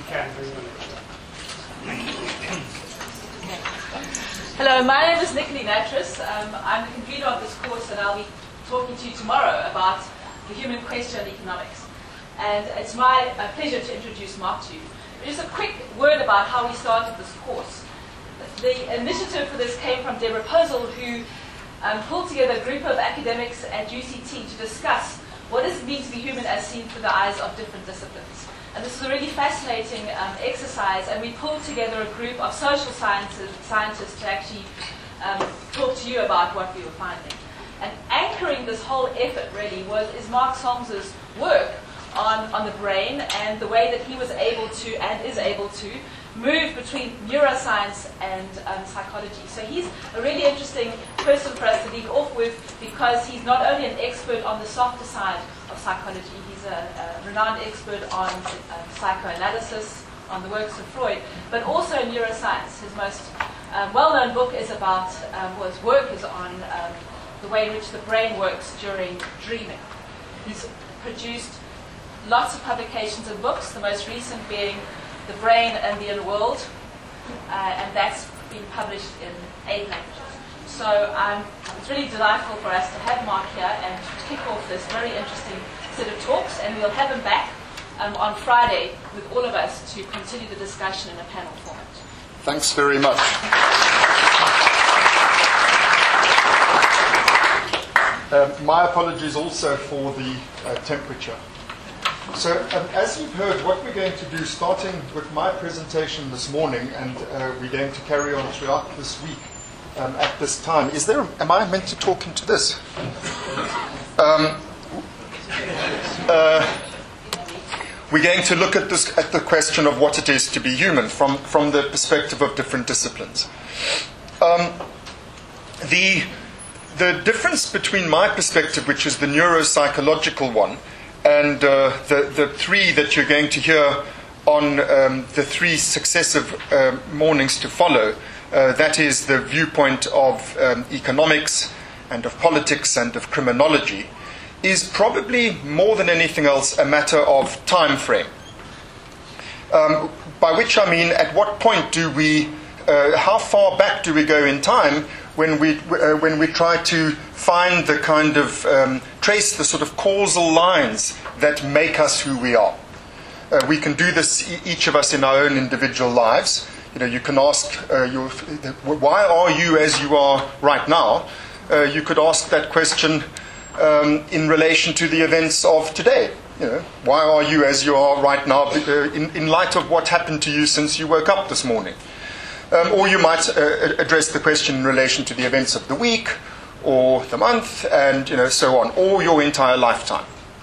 Hello, my name is Nicoline Natris. I'm the convener of this course, and I'll be talking to you tomorrow about the human question in economics. And it's my pleasure to introduce Mark to you. Just a quick word about how we started this course. The initiative for this came from Deborah Posel, who pulled together a group of academics at UCT to discuss what does it mean to be human as seen through the eyes of different disciplines. And this is a really fascinating exercise, and we pulled together a group of social scientists to actually talk to you about what we were finding. And anchoring this whole effort really is Mark Solmes's work on the brain and the way that he was able to and is able to move between neuroscience and psychology. So he's a really interesting person for us to lead off with, because he's not only an expert on the softer side of psychology, he's a renowned expert on psychoanalysis, on the works of Freud, but also neuroscience. His most well-known book is about, his work is on the way in which the brain works during dreaming. He's produced lots of publications and books, the most recent being The Brain and the Inner World, and that's been published in 8 languages. So it's really delightful for us to have Mark here and to kick off this very interesting set of talks, and we'll have him back on Friday with all of us to continue the discussion in a panel format. Thanks very much. My apologies also for the temperature. So as you've heard, what we're going to do, starting with my presentation this morning, and we're going to carry on throughout this week at this time. Am I meant to talk into this? We're going to look at the question of what it is to be human from the perspective of different disciplines. The difference between my perspective, which is the neuropsychological one, and the three that you're going to hear on the 3 successive mornings to follow, that is the viewpoint of economics and of politics and of criminology, is probably more than anything else a matter of time frame. By which I mean, at what point do we, how far back do we go in time when we try to find the kind of, trace the sort of causal lines that make us who we are. We can do this, each of us, in our own individual lives. You know, you can ask, why are you as you are right now? You could ask that question in relation to the events of today. You know, why are you as you are right now in light of what happened to you since you woke up this morning? Or you might address the question in relation to the events of the week, or the month, and so on, or your entire lifetime.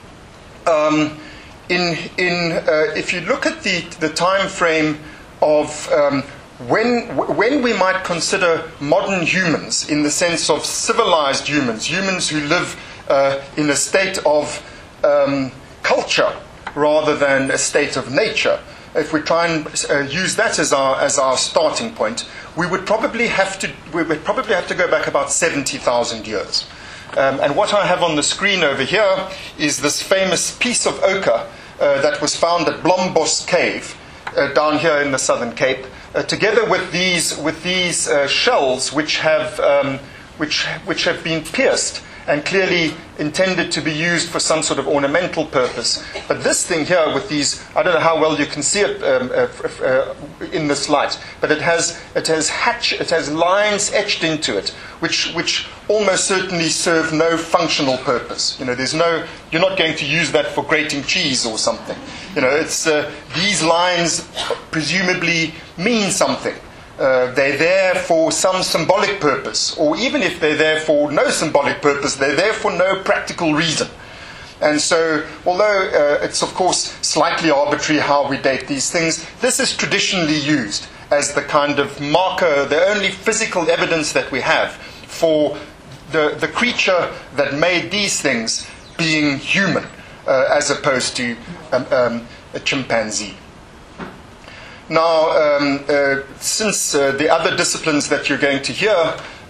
If you look at the time frame of when we might consider modern humans, in the sense of civilized humans who live in a state of culture rather than a state of nature, if we try and use that as our starting point, we would probably have to go back about 70,000 years. And what I have on the screen over here is this famous piece of ochre that was found at Blombos Cave down here in the Southern Cape, together with these shells which have been pierced and clearly intended to be used for some sort of ornamental purpose. But this thing here with these, I don't know how well you can see it in this light, but it has lines etched into it, which almost certainly serve no functional purpose. You're not going to use that for grating cheese or something. It's these lines presumably mean something. They're there for some symbolic purpose, or even if they're there for no symbolic purpose, they're there for no practical reason. And so, although it's of course slightly arbitrary how we date these things, this is traditionally used as the kind of marker, the only physical evidence that we have for the creature that made these things being human, as opposed to a chimpanzee. Now, since the other disciplines that you're going to hear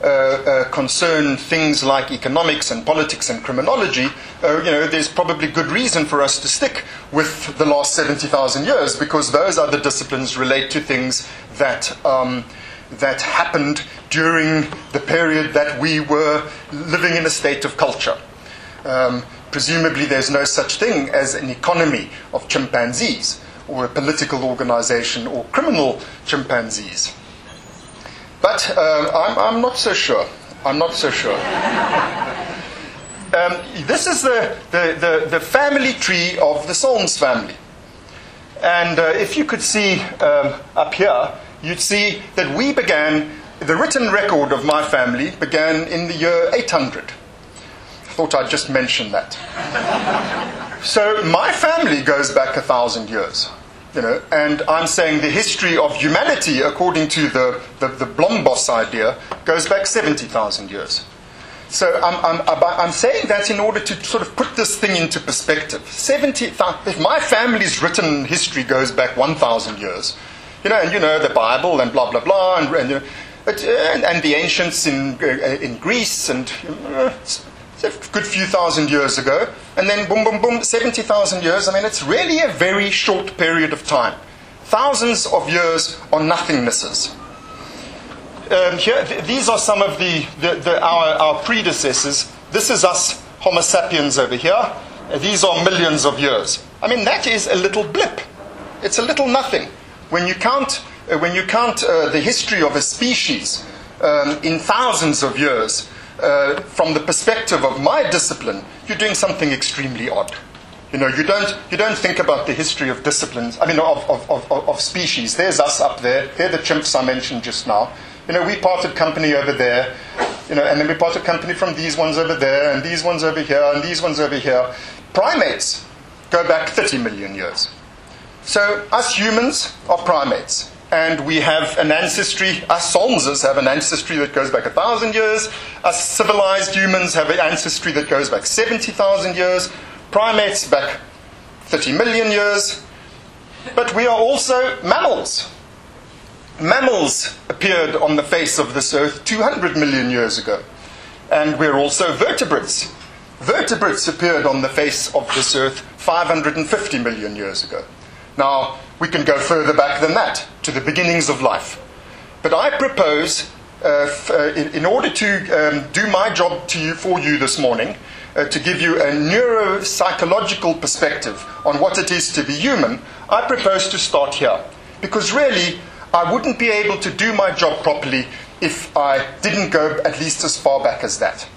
concern things like economics and politics and criminology, there's probably good reason for us to stick with the last 70,000 years, because those other disciplines relate to things that that happened during the period that we were living in a state of culture. Presumably there's no such thing as an economy of chimpanzees, or a political organization, or criminal chimpanzees. But I'm not so sure. I'm not so sure. This is the family tree of the Solms family. And if you could see up here, you'd see that we began, the written record of my family began in the year 800. I thought I'd just mention that. So my family goes back 1,000 years. And I'm saying the history of humanity, according to the Blombos idea, goes back 70,000 years. So I'm saying that in order to sort of put this thing into perspective. If my family's written history goes back 1,000 years, and the Bible and blah blah blah, and the ancients in Greece, and it's a good few thousand years ago, and then boom boom boom, 70,000 years. I mean, it's really a very short period of time. Thousands of years are nothingnesses. Here, these are some of our predecessors. This is us Homo sapiens over here. These are millions of years. I mean, that is a little blip. It's a little nothing. When you count the history of a species in thousands of years, from the perspective of my discipline, you're doing something extremely odd. You don't think about the history of disciplines. I mean, of species. There's us up there. They're the chimps I mentioned just now. We parted company over there. And then we parted company from these ones over there, and these ones over here, and these ones over here. Primates go back 30 million years. So us humans are primates, and we have an ancestry. Us Solmses have an ancestry that goes back 1,000 years. Us civilized humans have an ancestry that goes back 70,000 years. Primates back 30 million years. But we are also mammals. Mammals appeared on the face of this earth 200 million years ago. And we're also vertebrates. Vertebrates appeared on the face of this earth 550 million years ago. Now, we can go further back than that, to the beginnings of life. But I propose, in order to do my job for you this morning, to give you a neuropsychological perspective on what it is to be human, I propose to start here. Because really, I wouldn't be able to do my job properly if I didn't go at least as far back as that.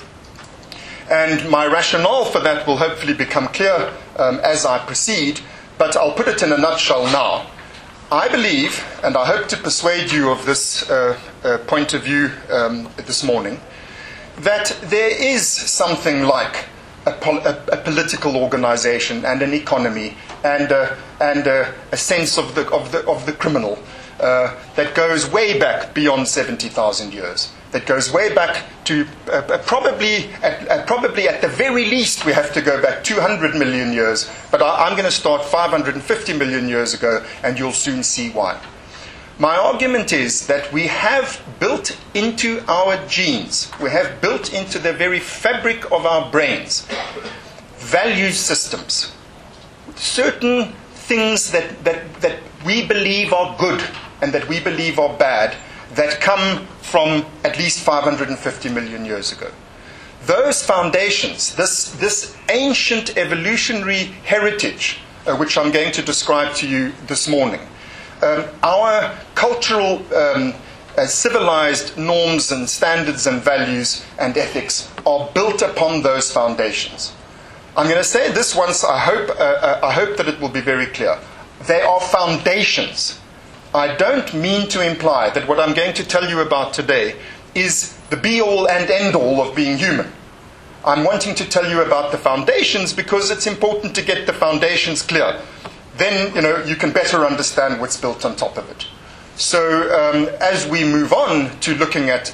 And my rationale for that will hopefully become clear as I proceed, but I'll put it in a nutshell now. I believe, and I hope to persuade you of this point of view this morning, that there is something like a political organization and an economy and a sense of the criminal that goes way back beyond 70,000 years. That goes way back to probably at the very least we have to go back 200 million years. But I'm going to start 550 million years ago, and you'll soon see why. My argument is that we have built into our genes, we have built into the very fabric of our brains, value systems, certain things that we believe are good and that we believe are bad, that come from at least 550 million years ago. Those foundations, this ancient evolutionary heritage, which I'm going to describe to you this morning, our cultural, civilized norms and standards and values and ethics are built upon those foundations. I'm going to say this once, I hope that it will be very clear. They are foundations. I don't mean to imply that what I'm going to tell you about today is the be-all and end-all of being human. I'm wanting to tell you about the foundations because it's important to get the foundations clear. Then, you can better understand what's built on top of it. So, as we move on to looking at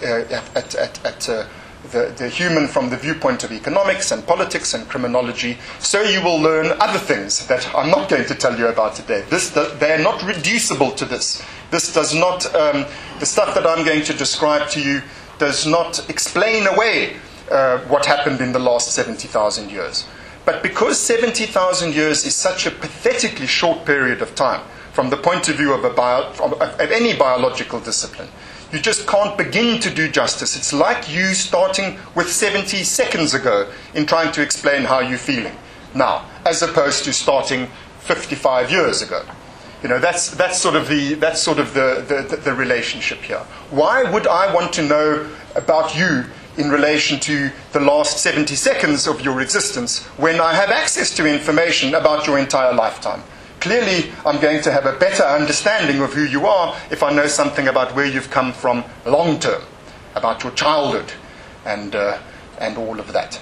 the human from the viewpoint of economics and politics and criminology, so you will learn other things that I'm not going to tell you about today. They are not reducible to this. This does not, the stuff that I'm going to describe to you does not explain away what happened in the last 70,000 years. But because 70,000 years is such a pathetically short period of time, from the point of view of any biological discipline, you just can't begin to do justice. It's like you starting with 70 seconds ago in trying to explain how you're feeling now, as opposed to starting 55 years ago. You know, that's sort of the relationship here. Why would I want to know about you in relation to the last 70 seconds of your existence when I have access to information about your entire lifetime? Clearly, I'm going to have a better understanding of who you are if I know something about where you've come from long term, about your childhood, and all of that.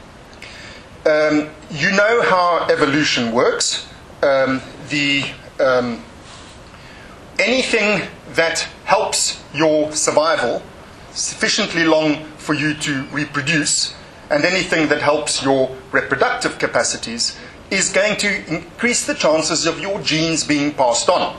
You know how evolution works. Anything that helps your survival sufficiently long for you to reproduce, and anything that helps your reproductive capacities, is going to increase the chances of your genes being passed on.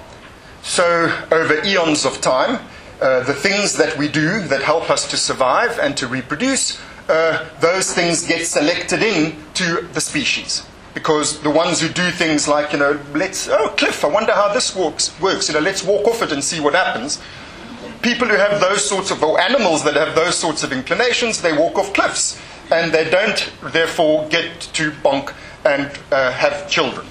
So over eons of time, the things that we do that help us to survive and to reproduce, those things get selected in to the species. Because the ones who do things like, cliff, I wonder how this works, let's walk off it and see what happens. People who have those sorts of, or animals that have those sorts of inclinations, they walk off cliffs. And they don't, therefore, get to bonk and have children.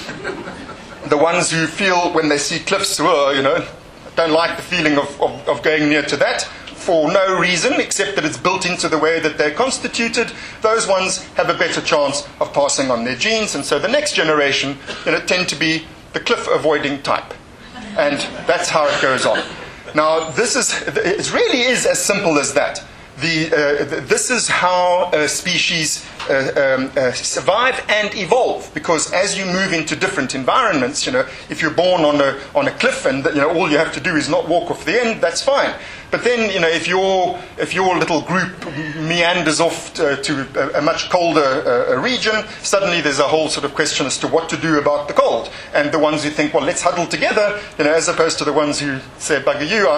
The ones who feel when they see cliffs, don't like the feeling of going near to that for no reason except that it's built into the way that they're constituted, those ones have a better chance of passing on their genes. And so the next generation tend to be the cliff-avoiding type. And that's how it goes on. Now, it really is as simple as that. This is how species survive and evolve, because as you move into different environments, if you're born on a cliff and all you have to do is not walk off the end, that's fine. But then, if your little group meanders off to a much colder region, suddenly there's a whole sort of question as to what to do about the cold. And the ones who think, well, let's huddle together, as opposed to the ones who say, bugger you,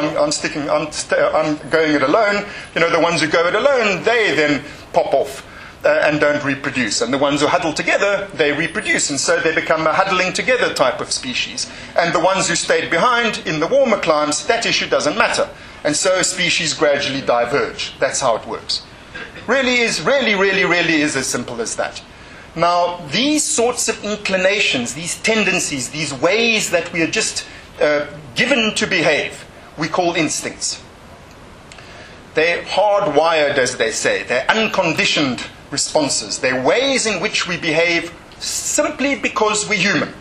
I'm going it alone. The ones who go it alone, they then pop off and don't reproduce. And the ones who huddle together, they reproduce. And so they become a huddling together type of species. And the ones who stayed behind in the warmer climes, that issue doesn't matter. And so species gradually diverge. That's how it works. Really is as simple as that. Now, these sorts of inclinations, these tendencies, these ways that we are just given to behave, we call instincts. They're hardwired, as they say. They're unconditioned responses. They're ways in which we behave simply because we're human,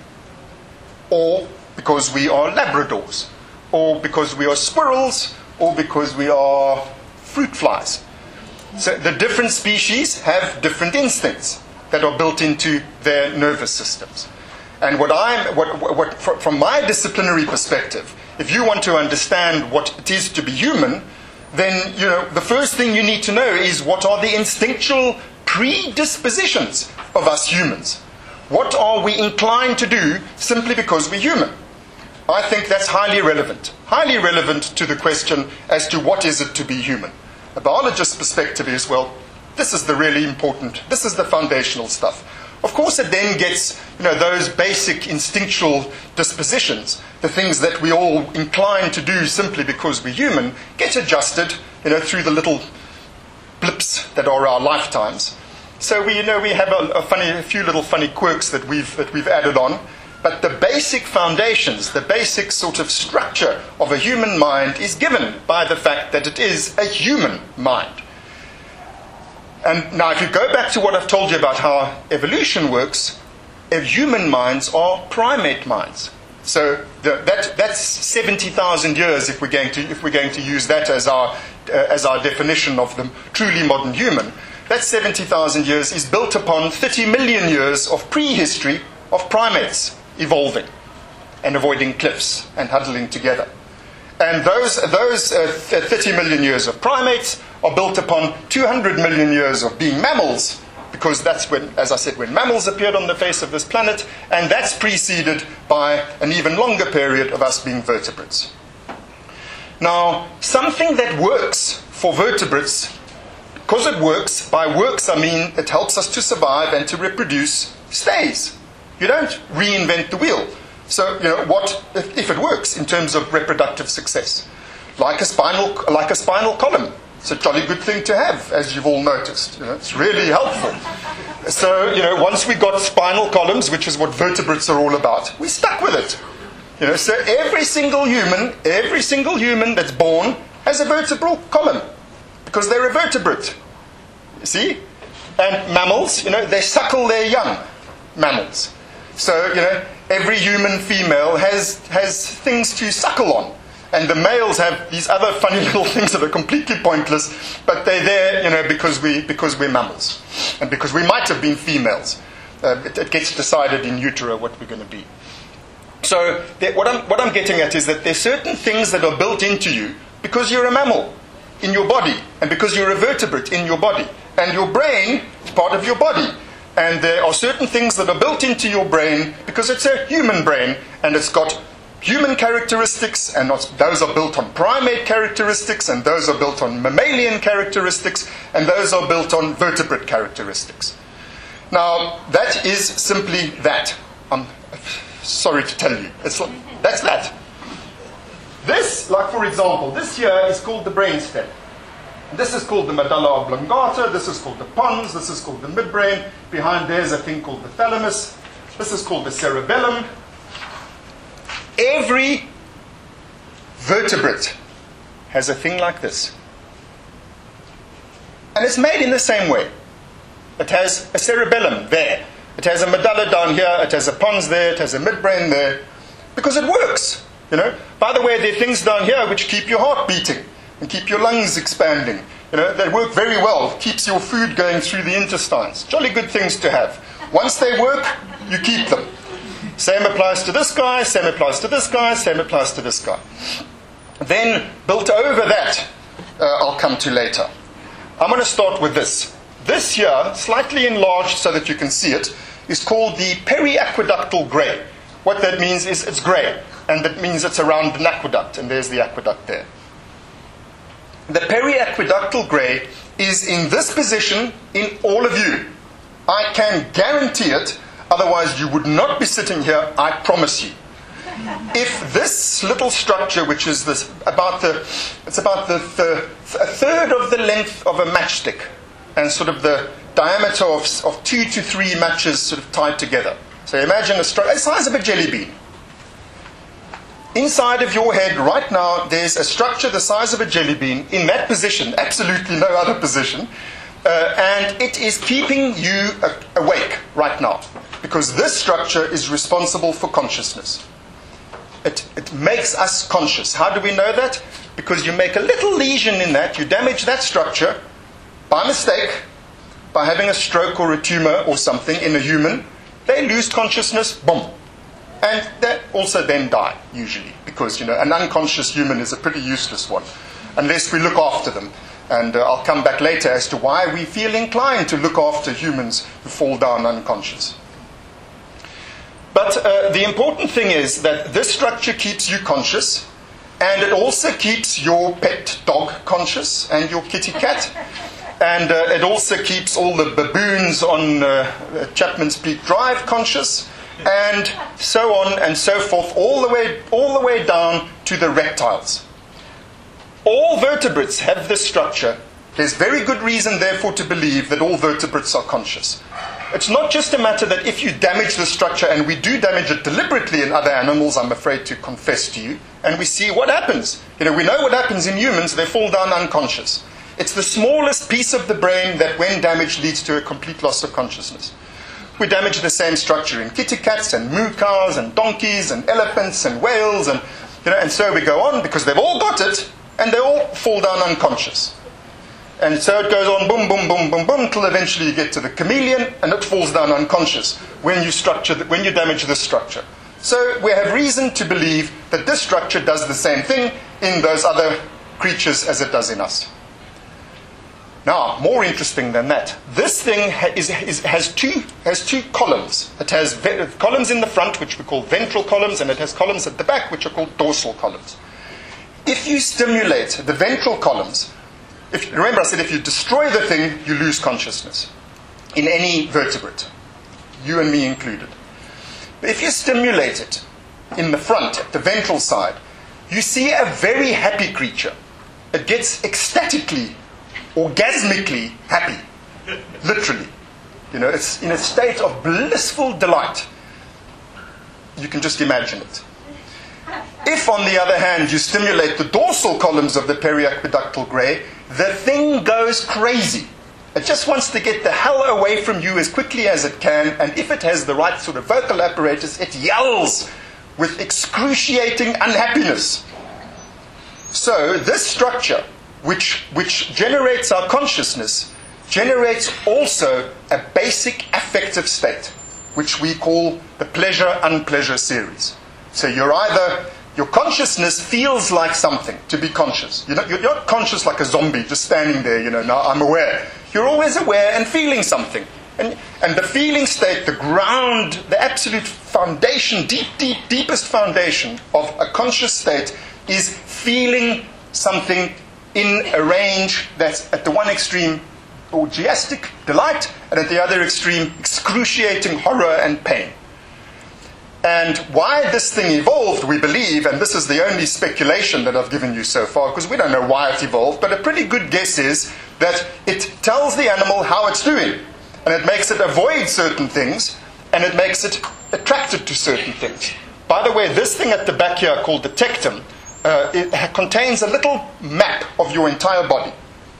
or because we are Labradors, or because we are squirrels, or because we are fruit flies. So the different species have different instincts that are built into their nervous systems. And from my disciplinary perspective, if you want to understand what it is to be human, then the first thing you need to know is what are the instinctual predispositions of us humans. What are we inclined to do simply because we're human? I think that's highly relevant to the question as to what is it to be human. A biologist's perspective is, well, this is the really important, this is the foundational stuff. Of course, it then gets, those basic instinctual dispositions, the things that we all incline to do simply because we're human, get adjusted, through the little blips that are our lifetimes. So we have a few little funny quirks that we've added on. But the basic foundations, the basic sort of structure of a human mind is given by the fact that it is a human mind. And now if you go back to what I've told you about how evolution works, human minds are primate minds. So that's 70,000 years if we're going to use that as our definition of the truly modern human. That 70,000 years is built upon 30 million years of prehistory of primates evolving and avoiding cliffs and huddling together. And those 30 million years of primates are built upon 200 million years of being mammals, because that's when, as I said, when mammals appeared on the face of this planet, and that's preceded by an even longer period of us being vertebrates. Now, something that works for vertebrates, because it works, by works I mean it helps us to survive and to reproduce, stays. You don't reinvent the wheel. So, what if it works in terms of reproductive success? Like a spinal column. It's a jolly good thing to have, as you've all noticed. It's really helpful. So, once we got spinal columns, which is what vertebrates are all about, we stuck with it. So every single human that's born has a vertebral column, because they're a vertebrate. You see? And mammals, they suckle their young, mammals. So, every human female has things to suckle on. And the males have these other funny little things that are completely pointless, but they're there, because we're mammals. And because we might have been females. It gets decided in utero what we're going to be. So what I'm getting at is that there's certain things that are built into you because you're a mammal in your body, and because you're a vertebrate in your body. And your brain is part of your body. And there are certain things that are built into your brain because it's a human brain, and it's got human characteristics, and those are built on primate characteristics, and those are built on mammalian characteristics, and those are built on vertebrate characteristics. Now, that is simply that. I'm sorry to tell you. That's that. This, like for example, this here is called the brainstem. This is called the medulla oblongata, this is called the pons, this is called the midbrain. Behind there's a thing called the thalamus. This is called the cerebellum. Every vertebrate has a thing like this. And it's made in the same way. It has a cerebellum there. It has a medulla down here. It has a pons there. It has a midbrain there. Because it works. By the way, there are things down here which keep your heart beating and keep your lungs expanding. They work very well. It keeps your food going through the intestines. Jolly good things to have. Once they work, you keep them. Same applies to this guy, same applies to this guy, same applies to this guy. Then, built over that, I'll come to later. I'm going to start with this. This here, slightly enlarged so that you can see it, is called the periaqueductal grey. What that means is it's grey, and that means it's around an aqueduct, and there's the aqueduct there. The periaqueductal grey is in this position in all of you. I can guarantee it. Otherwise, you would not be sitting here, I promise you. If this little structure, which is it's about a third of the length of a matchstick, and sort of the diameter of 2 to 3 matches sort of tied together. So imagine a structure the size of a jelly bean. Inside of your head right now, there's a structure the size of a jelly bean in that position, absolutely no other position, and it is keeping you awake right now. Because this structure is responsible for consciousness. It makes us conscious. How do we know that? Because you make a little lesion in that, you damage that structure by mistake, by having a stroke or a tumor or something in a human, they lose consciousness, boom. And they also then die, usually. Because, an unconscious human is a pretty useless one, unless we look after them. And I'll come back later as to why we feel inclined to look after humans who fall down unconscious. But the important thing is that this structure keeps you conscious, and it also keeps your pet dog conscious, and your kitty cat. And it also keeps all the baboons on Chapman's Peak Drive conscious, and so on and so forth, all the way down to the reptiles. All vertebrates have this structure. There's very good reason, therefore, to believe that all vertebrates are conscious. It's not just a matter that if you damage the structure, and we do damage it deliberately in other animals, I'm afraid to confess to you, and we see what happens. We know what happens in humans, they fall down unconscious. It's the smallest piece of the brain that, when damaged, leads to a complete loss of consciousness. We damage the same structure in kitty cats and moo cows and donkeys and elephants and whales, and so we go on, because they've all got it, and they all fall down unconscious. And so it goes on, boom, boom, boom, boom, boom, until eventually you get to the chameleon, and it falls down unconscious when you damage this structure. So we have reason to believe that this structure does the same thing in those other creatures as it does in us. Now, more interesting than that, this thing has two columns. It has columns in the front, which we call ventral columns, and it has columns at the back, which are called dorsal columns. If you stimulate the ventral columns, remember I said if you destroy the thing, you lose consciousness. In any vertebrate, you and me included. But if you stimulate it in the front, at the ventral side, you see a very happy creature. It gets ecstatically, orgasmically happy. Literally. It's in a state of blissful delight. You can just imagine it. If, on the other hand, you stimulate the dorsal columns of the periaqueductal grey, the thing goes crazy. It just wants to get the hell away from you as quickly as it can, and if it has the right sort of vocal apparatus, it yells with excruciating unhappiness. So this structure, which generates our consciousness, generates also a basic affective state, which we call the pleasure-unpleasure series. So your consciousness feels like something to be conscious. You're not conscious like a zombie just standing there, now I'm aware. You're always aware and feeling something. And the feeling state, the ground, the absolute foundation, deepest foundation of a conscious state is feeling something in a range that's at the one extreme orgiastic delight, and at the other extreme excruciating horror and pain. And why this thing evolved, we believe, and this is the only speculation that I've given you so far, because we don't know why it evolved, but a pretty good guess is that it tells the animal how it's doing, and it makes it avoid certain things, and it makes it attracted to certain things. By the way, this thing at the back here called the tectum, it contains a little map of your entire body.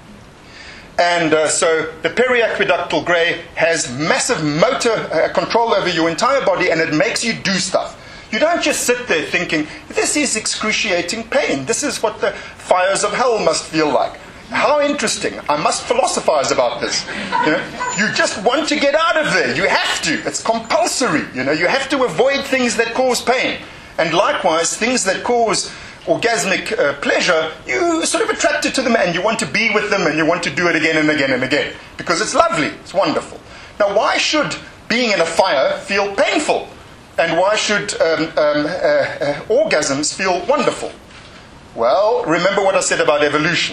And so the periaqueductal grey has massive motor control over your entire body, and it makes you do stuff. You don't just sit there thinking, this is excruciating pain. This is what the fires of hell must feel like. How interesting. I must philosophize about this. You just want to get out of there. You have to. It's compulsory. You have to avoid things that cause pain. And likewise, things that cause orgasmic pleasure, you sort of attracted to them and you want to be with them and you want to do it again and again and again. Because it's lovely. It's wonderful. Now, why should being in a fire feel painful? And why should orgasms feel wonderful? Well, remember what I said about evolution.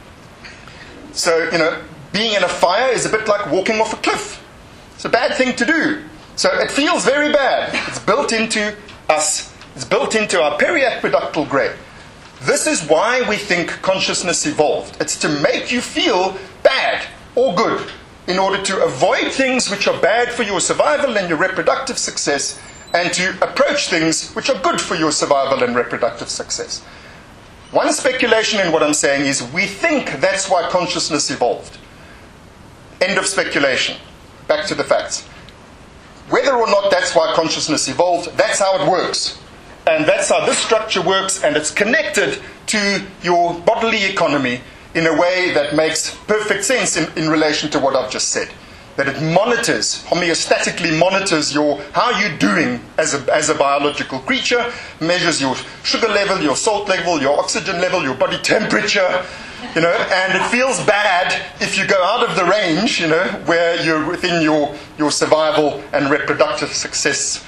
So, being in a fire is a bit like walking off a cliff. It's a bad thing to do. So it feels very bad. It's built into us. It's built into our periaqueductal grey. This is why we think consciousness evolved. It's to make you feel bad or good in order to avoid things which are bad for your survival and your reproductive success, and to approach things which are good for your survival and reproductive success. One speculation in what I'm saying is we think that's why consciousness evolved. End of speculation. Back to the facts. Whether or not that's why consciousness evolved, that's how it works. And that's how this structure works, and it's connected to your bodily economy in a way that makes perfect sense in relation to what I've just said. That it monitors, homeostatically monitors how you're doing as a biological creature, measures your sugar level, your salt level, your oxygen level, your body temperature, and it feels bad if you go out of the range, where you're within your survival and reproductive success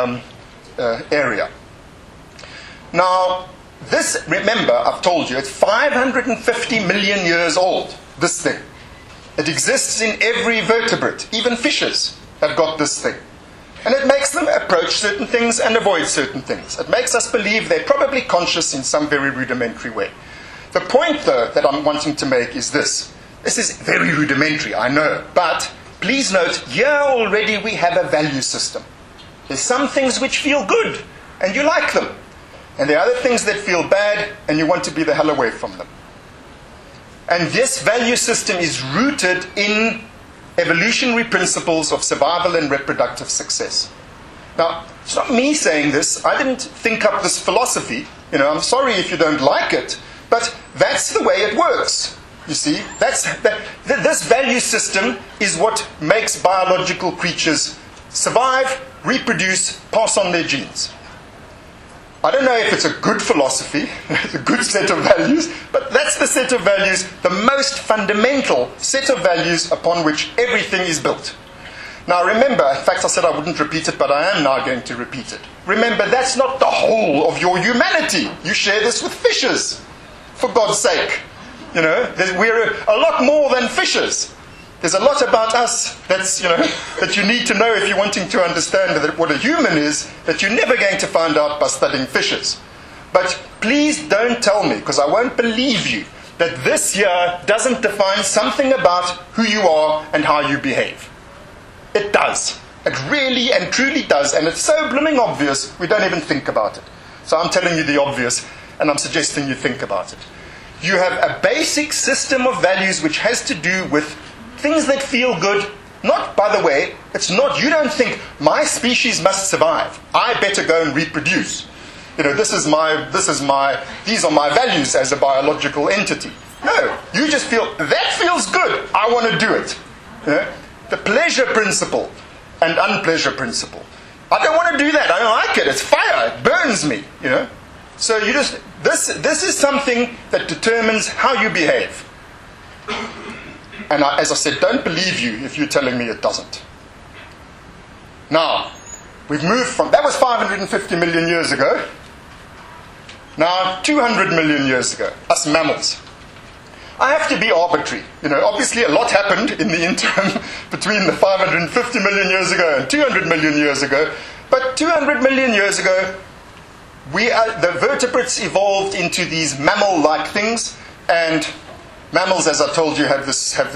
area. Now, this, remember, I've told you, it's 550 million years old, this thing. It exists in every vertebrate. Even fishes have got this thing. And it makes them approach certain things and avoid certain things. It makes us believe they're probably conscious in some very rudimentary way. The point, though, that I'm wanting to make is this. This is very rudimentary, I know. But please note, here already we have a value system. There's some things which feel good, and you like them. And there are other things that feel bad, and you want to be the hell away from them. And this value system is rooted in evolutionary principles of survival and reproductive success. Now, it's not me saying this. I didn't think up this philosophy. I'm sorry if you don't like it, but that's the way it works. You see, this value system is what makes biological creatures survive, reproduce, pass on their genes. I don't know if it's a good philosophy, it's a good set of values, but that's the set of values, the most fundamental set of values upon which everything is built. Now remember, in fact I said I wouldn't repeat it, but I am now going to repeat it. Remember, that's not the whole of your humanity. You share this with fishes, for God's sake. You know, we're a lot more than fishes. There's a lot about us that's, that you need to know if you're wanting to understand that what a human is, that you're never going to find out by studying fishes. But please don't tell me, because I won't believe you, that this here doesn't define something about who you are and how you behave. It does. It really and truly does. And it's so blooming obvious, we don't even think about it. So I'm telling you the obvious, and I'm suggesting you think about it. You have a basic system of values which has to do with things that feel good. Not, by the way, it's not, you don't think, my species must survive. I better go and reproduce. These are my values as a biological entity. No, you just feel, that feels good, I want to do it. The pleasure principle and unpleasure principle. I don't want to do that, I don't like it, it's fire, it burns me, So you just, this is something that determines how you behave. And as I said, don't believe you if you're telling me it doesn't. Now, we've moved from, that was 550 million years ago. Now, 200 million years ago, us mammals. I have to be arbitrary. Obviously a lot happened in the interim between the 550 million years ago and 200 million years ago. But 200 million years ago, the vertebrates evolved into these mammal-like things, and mammals, as I told you, have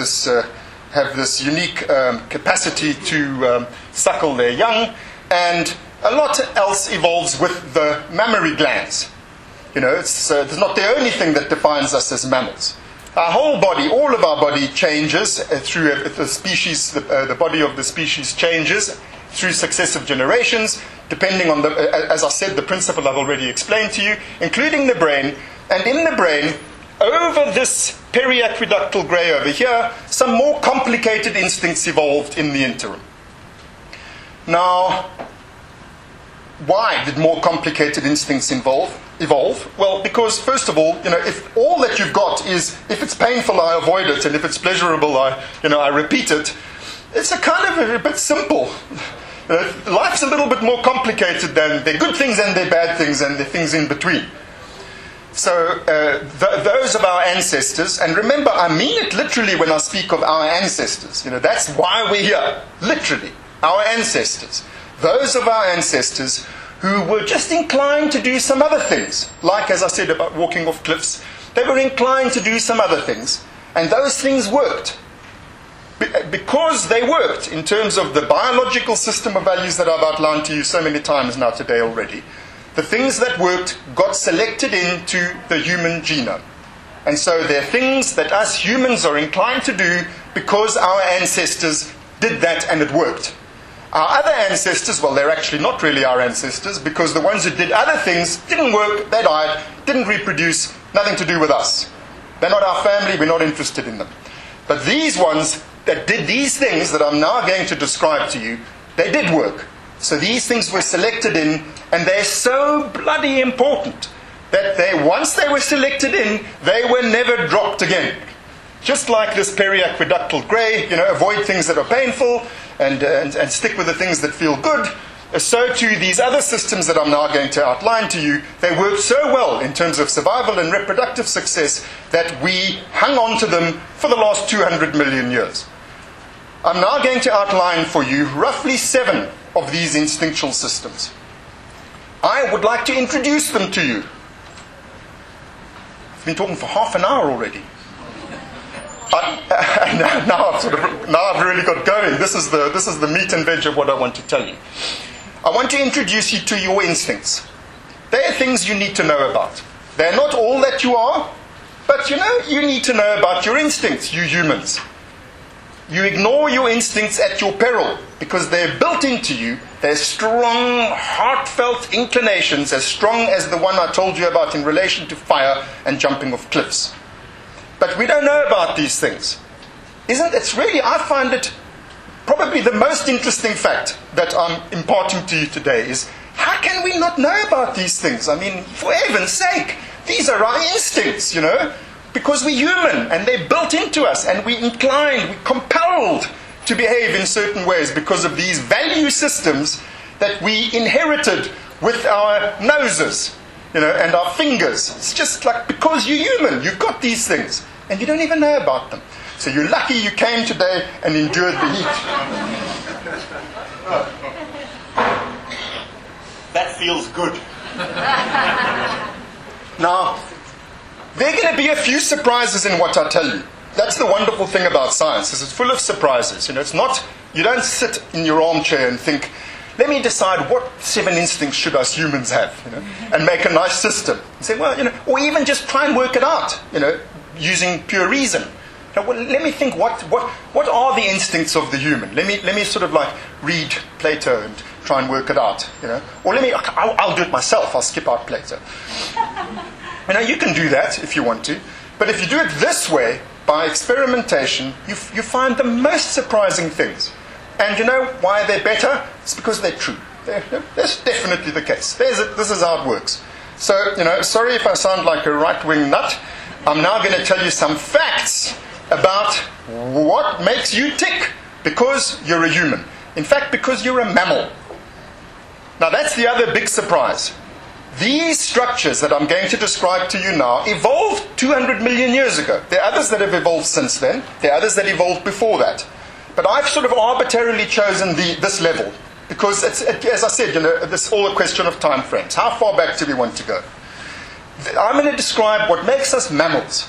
this unique capacity to suckle their young, and a lot else evolves with the mammary glands. It's not the only thing that defines us as mammals. Our whole body, all of our body changes through the species. The body of the species changes through successive generations, depending on as I said, the principle I've already explained to you, including the brain. And in the brain, over this periaqueductal grey over here, some more complicated instincts evolved in the interim. Now, why did more complicated instincts evolve? Well, because first of all, if all that you've got is, if it's painful, I avoid it, and if it's pleasurable, I repeat it. It's a bit simple. Life's a little bit more complicated than there are good things and there are bad things and there are things in between. So those of our ancestors, and remember, I mean it literally when I speak of our ancestors. That's why we're here. Literally, our ancestors. Those of our ancestors who were just inclined to do some other things. Like, as I said about walking off cliffs, they were inclined to do some other things. And those things worked. Because they worked in terms of the biological system of values that I've outlined to you so many times now today already, the things that worked got selected into the human genome. And so they're things that us humans are inclined to do because our ancestors did that and it worked. Our other ancestors, well, they're actually not really our ancestors, because the ones who did other things didn't work, they died, didn't reproduce, nothing to do with us. They're not our family, we're not interested in them. But these ones that did these things that I'm now going to describe to you, they did work. So these things were selected in, and they're so bloody important that once they were selected in, they were never dropped again. Just like this periaqueductal grey, avoid things that are painful and stick with the things that feel good. So too, these other systems that I'm now going to outline to you, they work so well in terms of survival and reproductive success that we hung on to them for the last 200 million years. I'm now going to outline for you roughly 7 of these instinctual systems. I would like to introduce them to you. I've been talking for half an hour already. Now I've really got going. This is the meat and veg of what I want to tell you. I want to introduce you to your instincts. They are things you need to know about. They're not all that you are, but you need to know about your instincts, you humans. You ignore your instincts at your peril, because they're built into you. They're strong, heartfelt inclinations, as strong as the one I told you about in relation to fire and jumping off cliffs. But we don't know about these things. I find it probably the most interesting fact that I'm imparting to you today is, how can we not know about these things? I mean, for heaven's sake, these are our instincts, because we're human and they're built into us, and we're compelled to behave in certain ways because of these value systems that we inherited with our noses, and our fingers. It's just like, because you're human, you've got these things. and you don't even know about them. So you're lucky you came today and endured the heat. That feels good. Now, there are going to be a few surprises in what I tell you. That's the wonderful thing about science, is it's full of surprises. It's not, you don't sit in your armchair and think, let me decide what 7 instincts should us humans have, and make a nice system. And say, well, or even just try and work it out, using pure reason. Well, let me think, what are the instincts of the human? Let me sort of like read Plato and try and work it out, Or I'll do it myself. I'll skip out Plato. You can do that if you want to. But if you do it this way, by experimentation, you find the most surprising things. And you know why they're better? It's because they're true. That's definitely the case. This is how it works. So, sorry if I sound like a right-wing nut. I'm now going to tell you some facts about what makes you tick because you're a human. In fact, because you're a mammal. Now, that's the other big surprise. These structures that I'm going to describe to you now evolved 200 million years ago. There are others that have evolved since then. There are others that evolved before that. But I've sort of arbitrarily chosen this level because, as I said, it's all a question of time frames. How far back do we want to go? I'm going to describe what makes us mammals.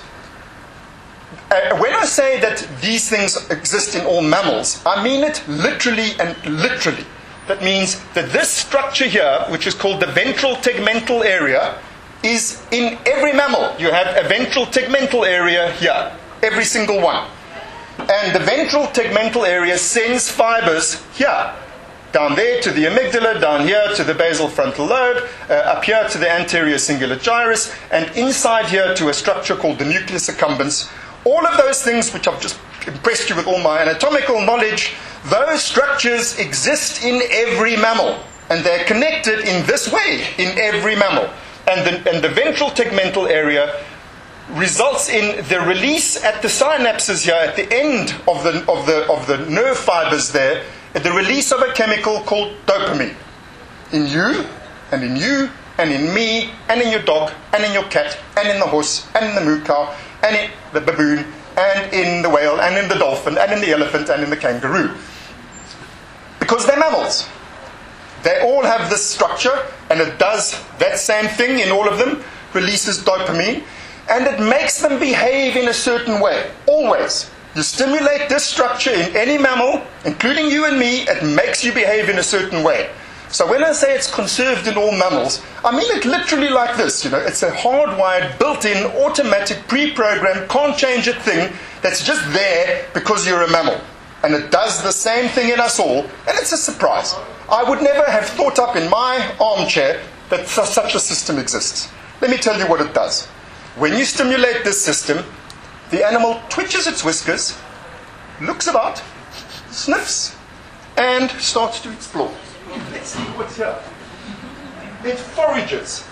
When I say that these things exist in all mammals, I mean it literally and literally. That means that this structure here, which is called the ventral tegmental area, is in every mammal. You have a ventral tegmental area here, every single one. And the ventral tegmental area sends fibers here, down there to the amygdala, down here to the basal frontal lobe, up here to the anterior cingulate gyrus, and inside here to a structure called the nucleus accumbens. All of those things which I've just impressed you with all my anatomical knowledge, those structures exist in every mammal. And they're connected in this way in every mammal. And the ventral tegmental area results in the release at the synapses here, at the end of the nerve fibers there, the release of a chemical called dopamine. In you, and in you, and in me, and in your dog, and in your cat, and in the horse, and in the moo cow, and in the baboon, and in the whale, and in the dolphin, and in the elephant, and in the kangaroo. Because they're mammals. They all have this structure, and it does that same thing in all of them, releases dopamine, and it makes them behave in a certain way, always. You stimulate this structure in any mammal, including you and me, it makes you behave in a certain way. So when I say it's conserved in all mammals, I mean it literally like this. It's a hardwired, built-in, automatic, pre-programmed, can't change it thing that's just there because you're a mammal. And it does the same thing in us all, and it's a surprise. I would never have thought up in my armchair that such a system exists. Let me tell you what it does. When you stimulate this system, the animal twitches its whiskers, looks about, sniffs, and starts to explore. Let's see what's here. It forages.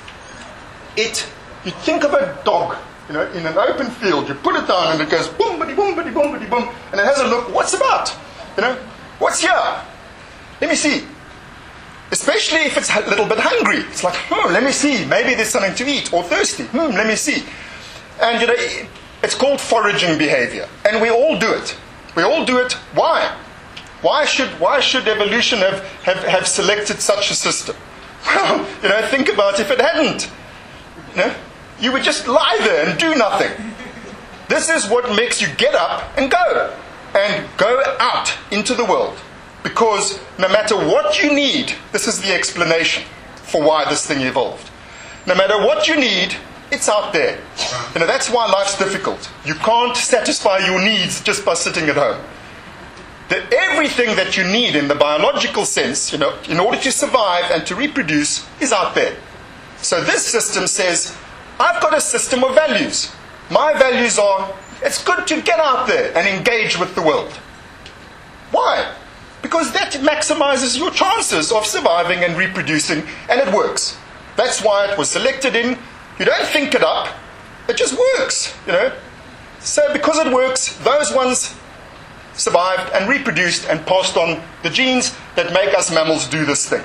You think of a dog, in an open field. You put it down and it goes boom, bitty, boom, bitty, boom, bitty, boom, and it has a look. What's about? What's here? Let me see. Especially if it's a little bit hungry. It's like, let me see. Maybe there's something to eat. Or thirsty. Let me see. And it's called foraging behavior. And we all do it. We all do it. Why? Why should evolution have selected such a system? Well, think about if it hadn't. You would just lie there and do nothing. This is what makes you get up and go out into the world. Because no matter what you need, this is the explanation for why this thing evolved. No matter what you need, it's out there. That's why life's difficult. You can't satisfy your needs just by sitting at home. Everything that you need in the biological sense, in order to survive and to reproduce, is out there. So this system says, I've got a system of values. My values are, it's good to get out there and engage with the world. Why? Because that maximizes your chances of surviving and reproducing, and it works. That's why it was selected in. You don't think it up, it just works, So because it works, those ones survived and reproduced and passed on the genes that make us mammals do this thing.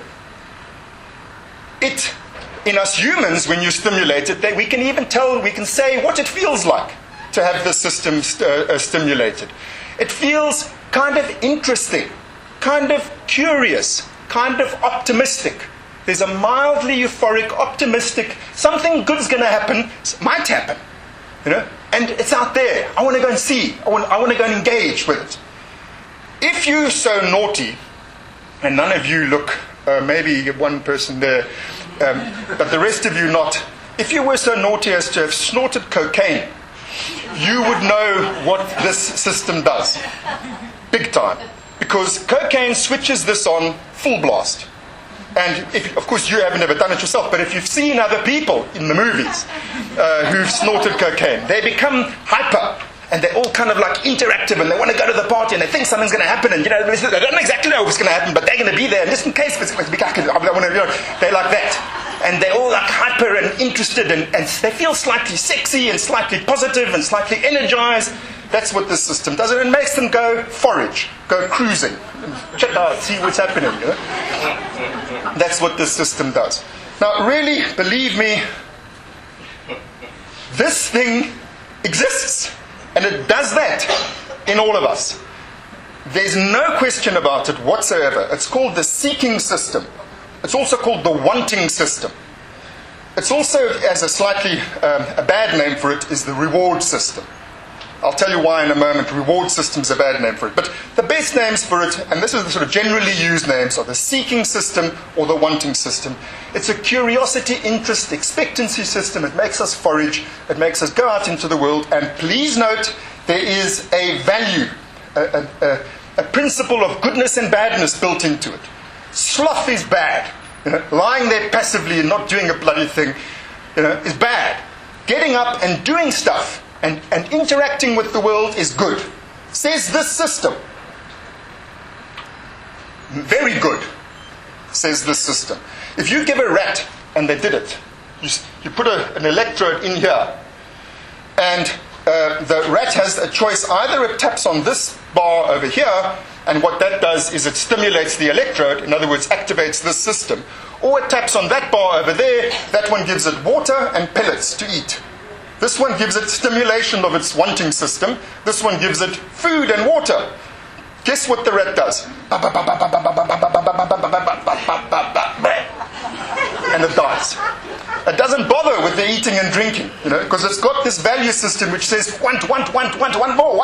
In us humans, when you stimulate it, we can even tell, we can say what it feels like. to have the system stimulated. It feels kind of interesting, kind of curious, kind of optimistic. There's a mildly euphoric, optimistic, something good's going to happen, might happen, and it's out there. I want to go and see. I want to go and engage with it. If you're so naughty, and none of you look, maybe one person there, but the rest of you not, if you were so naughty as to have snorted cocaine, you would know what this system does. Big time. Because cocaine switches this on full blast. And of course you haven't ever done it yourself, but if you've seen other people in the movies who've snorted cocaine, they become hyper. And they're all kind of like interactive, and they want to go to the party, and they think something's going to happen, and they don't exactly know what's going to happen, but they're going to be there, and just in case it's going to be they're like that. And they're all like hyper and interested, and they feel slightly sexy and slightly positive and slightly energized. That's what this system does, and it makes them go forage, go cruising, check out, see what's happening. That's what this system does. Now, really, believe me, this thing exists. And it does that in all of us. There's no question about it whatsoever. It's called the seeking system. It's also called the wanting system. It's also, as a slightly a bad name for it, is the reward system. I'll tell you why in a moment. Reward system's a bad name for it. But the best names for it, and this is the sort of generally used names, are the seeking system or the wanting system. It's a curiosity, interest, expectancy system. It makes us forage. It makes us go out into the world. And please note, there is a value, a principle of goodness and badness built into it. Sloth is bad. Lying there passively and not doing a bloody thing, is bad. Getting up and doing stuff and interacting with the world is good. Says this system. Very good, says this system. If you give a rat, and they did it, you put an electrode in here, and the rat has a choice. Either it taps on this bar over here, and what that does is it stimulates the electrode, in other words, activates this system, or it taps on that bar over there. That one gives it water and pellets to eat. This one gives it stimulation of its wanting system. This one gives it food and water. Guess what the rat does? And it dies. It doesn't bother with the eating and drinking, because it's got this value system which says want more, want more,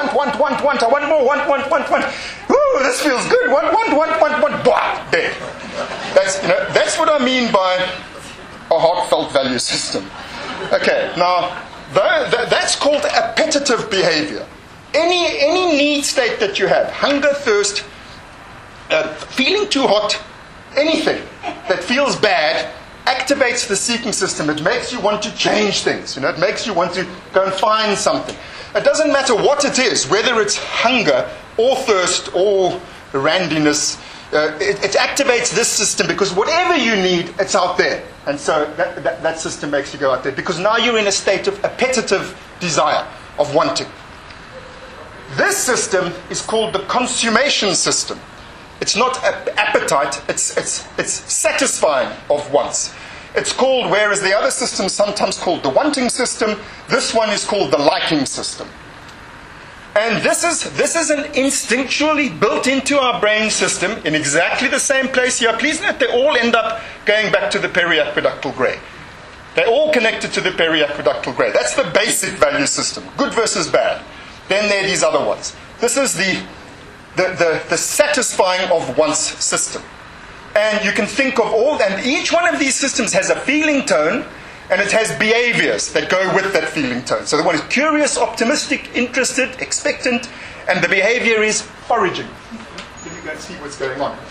Ooh, this feels good. Want, blah, dead. That's what I mean by a heartfelt value system. Okay, now that's called appetitive behavior. Any need state that you have, hunger, thirst, feeling too hot, anything that feels bad, activates the seeking system. It makes you want to change things. It makes you want to go and find something. It doesn't matter what it is, whether it's hunger or thirst or randiness. It activates this system because whatever you need, it's out there. And so that system makes you go out there because now you're in a state of appetitive desire, of wanting. This system is called the consummation system. It's not appetite, it's satisfying of wants. It's called, whereas the other system is sometimes called the wanting system, this one is called the liking system. And this is an instinctually built into our brain system in exactly the same place here. Please note they all end up going back to the periaqueductal grey. They're all connected to the periaqueductal grey. That's the basic value system, good versus bad. Then there are these other ones. This is the satisfying of wants system. And you can think of and each one of these systems has a feeling tone, and it has behaviors that go with that feeling tone. So the one is curious, optimistic, interested, expectant, and the behavior is foraging. Let me go and see what's going on.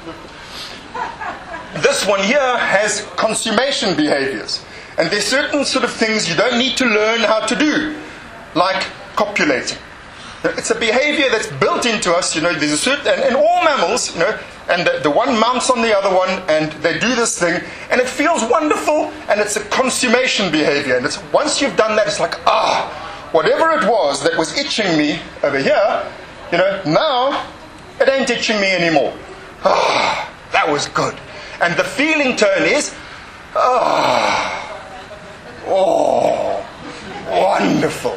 This one here has consummation behaviors. And there's certain sort of things you don't need to learn how to do, like copulating. It's a behavior that's built into us, there's a certain, and in all mammals, and the one mounts on the other one, and they do this thing, and it feels wonderful, and it's a consummation behavior. And it's once you've done that, it's like, whatever it was that was itching me over here, now it ain't itching me anymore. That was good. And the feeling tone is, wonderful. wonderful.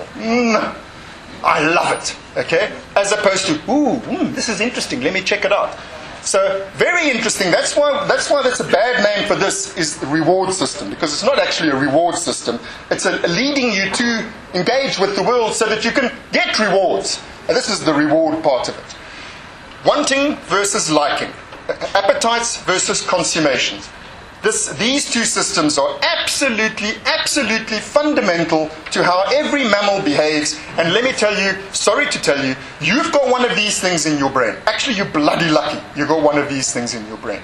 I love it. Okay? As opposed to, this is interesting. Let me check it out. So, very interesting. That's why that's a bad name for this, is the reward system, because it's not actually a reward system. It's leading you to engage with the world so that you can get rewards. And this is the reward part of it. Wanting versus liking. Appetites versus consummations. These two systems are absolutely fundamental to how every mammal behaves. And let me tell you, sorry to tell you, you've got one of these things in your brain. Actually, you're bloody lucky you've got one of these things in your brain.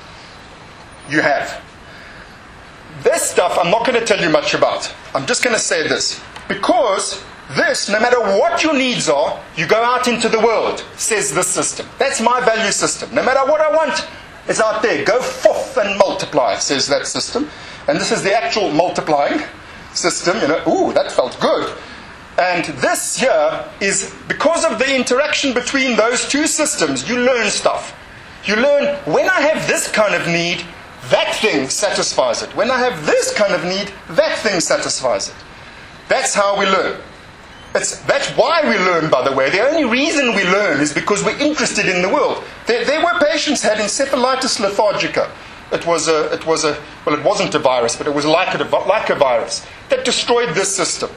You have. This stuff I'm not going to tell you much about. I'm just going to say this. Because this, no matter what your needs are, you go out into the world, says this system. That's my value system. No matter what I want, it's out there. Go forth and multiply, says that system. And this is the actual multiplying system. That felt good. And this here is, because of the interaction between those two systems, you learn stuff. You learn, when I have this kind of need, that thing satisfies it. When I have this kind of need, that thing satisfies it. That's how we learn. That's why we learn, by the way. The only reason we learn is because we're interested in the world. There were patients who had encephalitis lethargica. It wasn't a virus, but it was like a virus that destroyed this system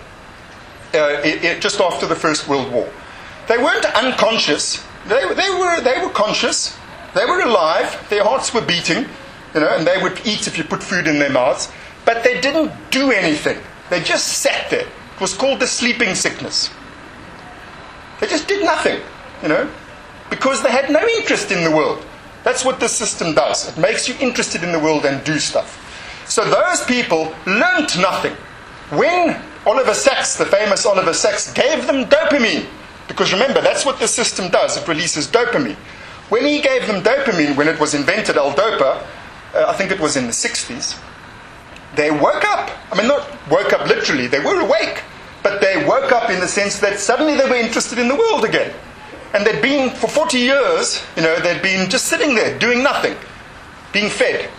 just after the First World War. They weren't unconscious. They were conscious. They were alive. Their hearts were beating, and they would eat if you put food in their mouths. But they didn't do anything. They just sat there. It was called the sleeping sickness. They just did nothing, because they had no interest in the world. That's what this system does. It makes you interested in the world and do stuff. So those people learnt nothing. When Oliver Sacks, the famous Oliver Sacks, gave them dopamine, because remember, that's what the system does. It releases dopamine. When he gave them dopamine, when it was invented, L-Dopa, I think it was in the 60s, they woke up. Not woke up literally, they were awake. But they woke up in the sense that suddenly they were interested in the world again. And they'd been, for 40 years, they'd been just sitting there, doing nothing, being fed.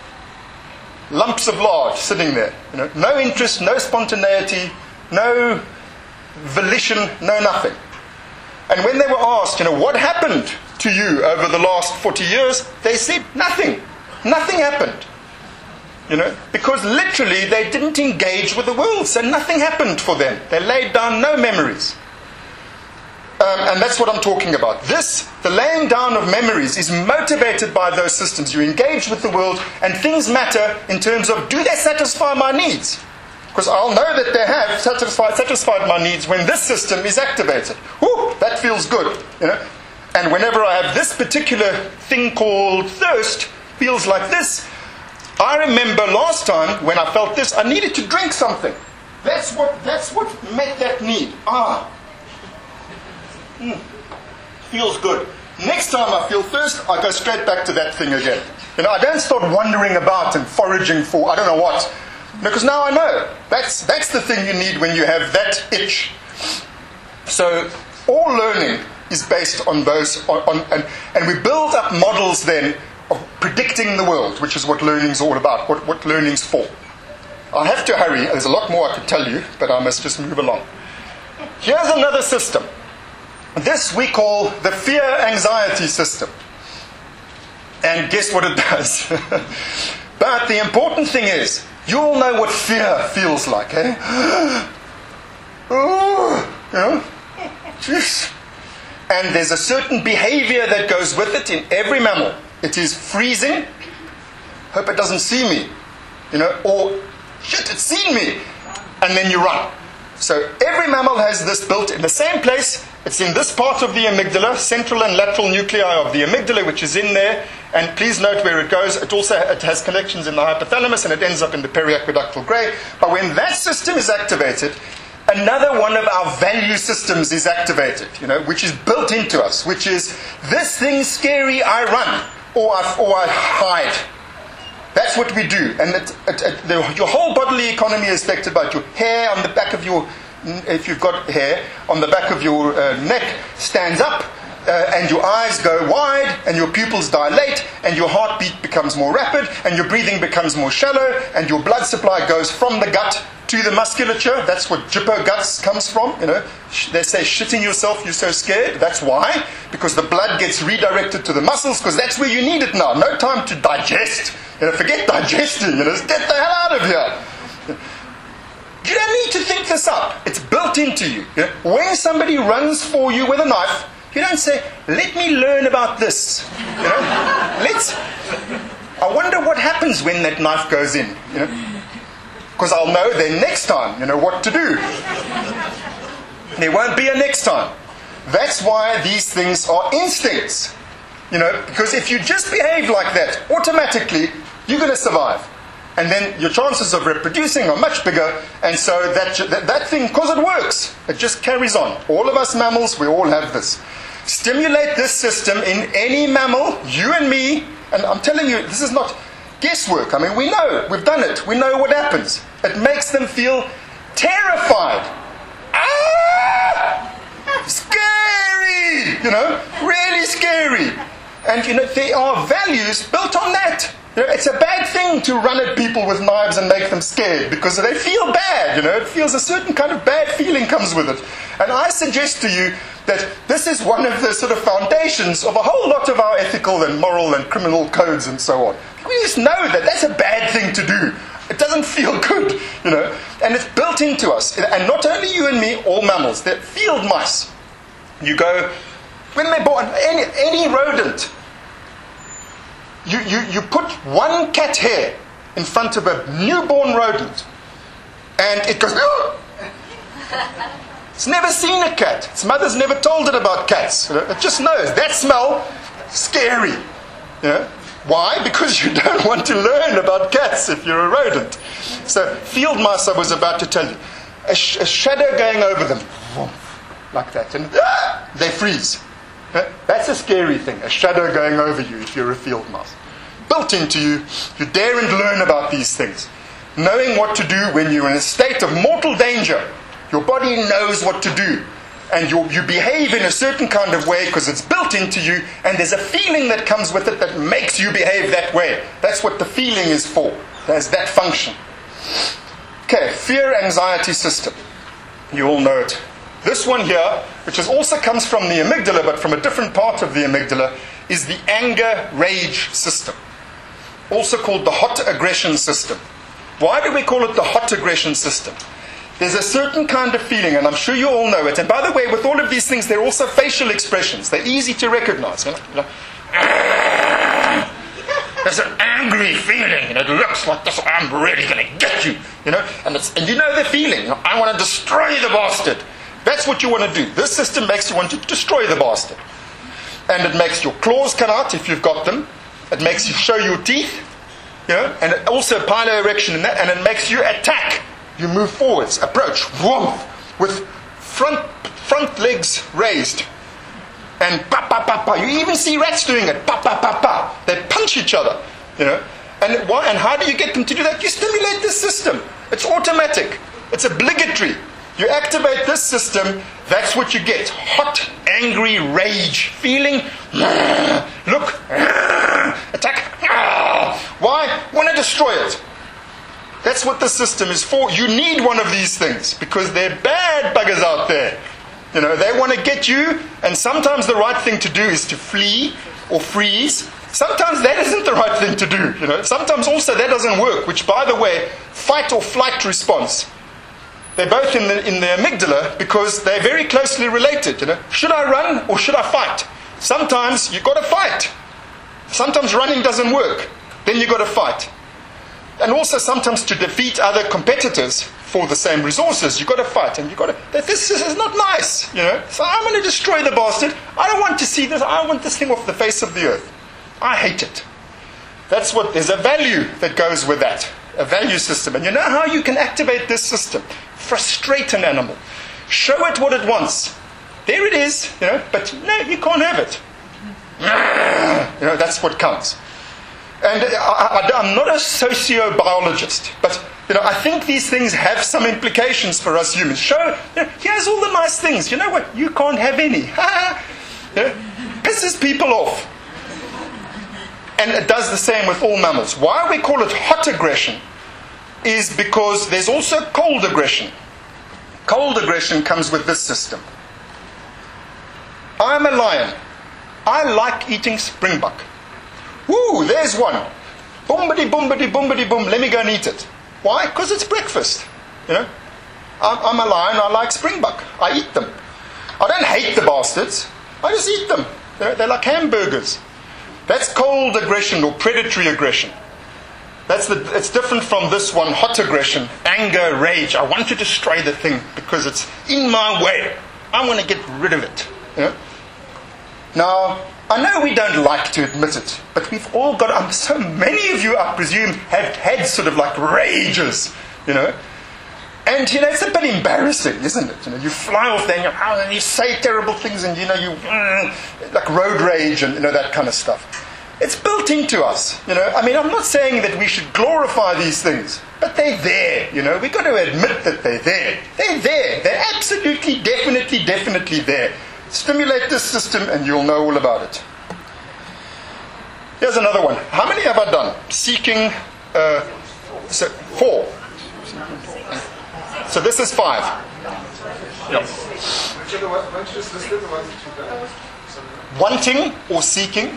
Lumps of lard sitting there. No interest, no spontaneity, no volition, no nothing. And when they were asked, what happened to you over the last 40 years, they said nothing. Nothing happened. Because literally they didn't engage with the world, so nothing happened for them. They laid down no memories. And that's what I'm talking about. The laying down of memories is motivated by those systems. You engage with the world, and things matter in terms of, do they satisfy my needs? Because I'll know that they have satisfied my needs when this system is activated. Whoo, that feels good. And whenever I have this particular thing called thirst, feels like this, I remember last time when I felt this, I needed to drink something. That's what met that need. Feels good. Next time I feel thirst, I go straight back to that thing again. I don't start wandering about and foraging for I don't know what. Because now I know. That's the thing you need when you have that itch. So all learning is based on those, and we build up models then of predicting the world, which is what learning's all about, what learning's for. I have to hurry. There's a lot more I could tell you, but I must just move along. Here's another system. This we call the fear-anxiety system. And guess what it does? But the important thing is, you all know what fear feels like, eh? Jeez. And there's a certain behavior that goes with it in every mammal. It is freezing. Hope it doesn't see me. Or, shit, it's seen me. And then you run. So every mammal has this built in the same place. It's in this part of the amygdala, central and lateral nuclei of the amygdala, which is in there. And please note where it goes. It has connections in the hypothalamus, and it ends up in the periaqueductal gray. But when that system is activated, another one of our value systems is activated, which is built into us, which is, this thing's scary, I run, or I hide. That's what we do. And your whole bodily economy is affected by your hair on the back of your, if you've got hair, on the back of your neck stands up. and your eyes go wide, and your pupils dilate, and your heartbeat becomes more rapid, and your breathing becomes more shallow, and your blood supply goes from the gut to the musculature. That's what Jippo guts comes from. They say shitting yourself, you're so scared. That's why, because the blood gets redirected to the muscles, because that's where you need it now. No time to digest. Forget digesting. Just get the hell out of here. You don't need to think this up. It's built into you. When somebody runs for you with a knife, you don't say, let me learn about this. I wonder what happens when that knife goes in. Because I'll know then next time, what to do. There won't be a next time. That's why these things are instincts. Because if you just behave like that, automatically, you're going to survive. And then your chances of reproducing are much bigger. And so that thing, because it works, it just carries on. All of us mammals, we all have this. Stimulate this system in any mammal, you and me. And I'm telling you, this is not guesswork. I mean, we know. We've done it. We know what happens. It makes them feel terrified. Ah! Scary! Really scary. And, there are values built on that. It's a bad thing to run at people with knives and make them scared because they feel bad. It feels a certain kind of bad feeling comes with it. And I suggest to you that this is one of the sort of foundations of a whole lot of our ethical and moral and criminal codes and so on. We just know that that's a bad thing to do. It doesn't feel good, and it's built into us. And not only you and me, all mammals. They're field mice. You go, when they're born, any rodent, you put one cat hair in front of a newborn rodent, and it goes, oh! It's never seen a cat. Its mother's never told it about cats. It just knows. That smell, scary. Why? Because you don't want to learn about cats if you're a rodent. So, field mice, I was about to tell you. A shadow going over them, like that, and they freeze. That's a scary thing, a shadow going over you if you're a field mouse. Built into you, you dare and learn about these things. Knowing what to do when you're in a state of mortal danger. Your body knows what to do. And you behave in a certain kind of way because it's built into you, and there's a feeling that comes with it that makes you behave that way. That's what the feeling is for. There's that function. Okay, fear-anxiety system. You all know it. This one here, which also comes from the amygdala, but from a different part of the amygdala, is the anger-rage system. Also called the hot aggression system. Why do we call it the hot aggression system? There's a certain kind of feeling, and I'm sure you all know it. And by the way, with all of these things, they're also facial expressions. They're easy to recognize. There's an angry feeling, and it looks like this. I'm really going to get you, and you know the feeling. I want to destroy the bastard. That's what you want to do. This system makes you want to destroy the bastard, and it makes your claws come out if you've got them. It makes you show your teeth, and it also piloerection in that, and it makes you attack. You move forwards, approach, whoom, with front legs raised. And pa, pa, pa, pa. You even see rats doing it. Pa, pa, pa, pa. They punch each other, And why? And how do you get them to do that? You stimulate this system. It's automatic. It's obligatory. You activate this system, that's what you get. Hot, angry, rage, feeling. Look, attack. Why? Want to destroy it. That's what the system is for. You need one of these things because they're bad buggers out there. They want to get you, and sometimes the right thing to do is to flee or freeze. Sometimes that isn't the right thing to do. Sometimes also that doesn't work, which, by the way, fight or flight response. They're both in the amygdala because they're very closely related. Should I run or should I fight? Sometimes you've got to fight. Sometimes running doesn't work. Then you've got to fight. And also sometimes to defeat other competitors for the same resources, you've got to fight. And you've got to... This is not nice, So I'm going to destroy the bastard. I don't want to see this. I want this thing off the face of the earth. I hate it. That's what... There's a value that goes with that. A value system. And you know how you can activate this system? Frustrate an animal. Show it what it wants. There it is, but no, you can't have it. That's what counts. And I'm not a sociobiologist, but I think these things have some implications for us humans. Here's all the nice things. You know what? You can't have any. pisses people off. And it does the same with all mammals. Why we call it hot aggression is because there's also cold aggression. Cold aggression comes with this system. I'm a lion. I like eating springbuck. Woo, there's one. Boomity, boomity, boomity, boom. Let me go and eat it. Why? Because it's breakfast. You know, I'm a lion. I like springbuck. I eat them. I don't hate the bastards. I just eat them. They're like hamburgers. That's cold aggression or predatory aggression. It's different from this one, hot aggression, anger, rage. I want to destroy the thing because it's in my way. I want to get rid of it. You know? Now, I know we don't like to admit it, but we've all got, so many of you, I presume, have had sort of like rages, you know. And, you know, it's a bit embarrassing, isn't it? You know, you fly off there and you say terrible things and, you know, like road rage and, you know, that kind of stuff. It's built into us, you know. I mean, I'm not saying that we should glorify these things, but they're there, you know. We've got to admit that they're there. They're there. They're absolutely, definitely there. Stimulate this system and you'll know all about it. Here's another one. How many have I done? Seeking, 4. So this is 5. Yeah. Wanting or seeking.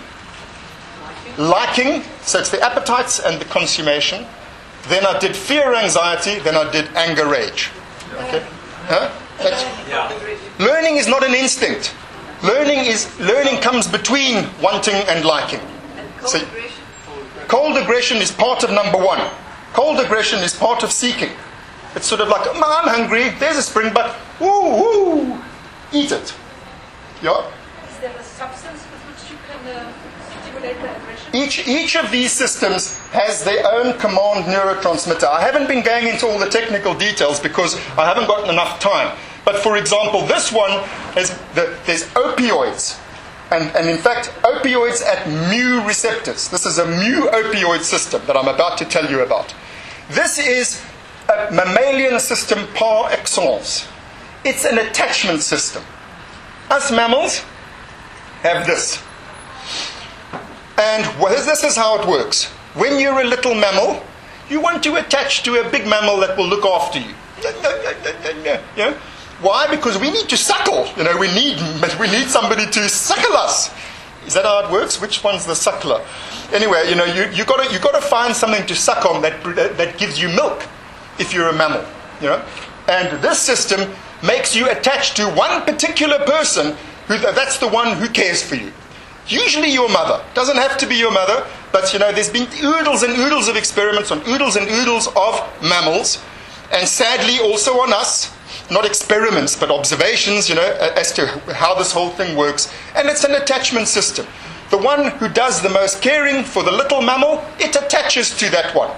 Liking, so it's the appetites and the consummation. Then I did fear, anxiety. Then I did anger, rage. Okay? Huh? Learning is not an instinct. Learning comes between wanting and liking. So, cold aggression is part of number 1. Cold aggression is part of seeking. It's sort of like, I'm hungry, there's a springbuck, woo, eat it. Yeah? Is there a substance with which you can stimulate the aggression? Each of these systems has their own command neurotransmitter. I haven't been going into all the technical details because I haven't gotten enough time. But for example, this one, there's opioids. And in fact, opioids at mu receptors. This is a mu opioid system that I'm about to tell you about. This is a mammalian system par excellence. It's an attachment system. Us mammals have this. And this is how it works. When you're a little mammal, you want to attach to a big mammal that will look after you. You know? Why? Because we need to suckle. You know, we need somebody to suckle us. Is that how it works? Which one's the suckler? Anyway, you know, you got to find something to suck on that gives you milk if you're a mammal. You know, and this system makes you attached to one particular person. That's the one who cares for you. Usually your mother. Doesn't have to be your mother, but you know, there's been oodles and oodles of experiments on oodles and oodles of mammals, and sadly also on us. Not experiments, but observations, you know, as to how this whole thing works. And it's an attachment system. The one who does the most caring for the little mammal, it attaches to that one.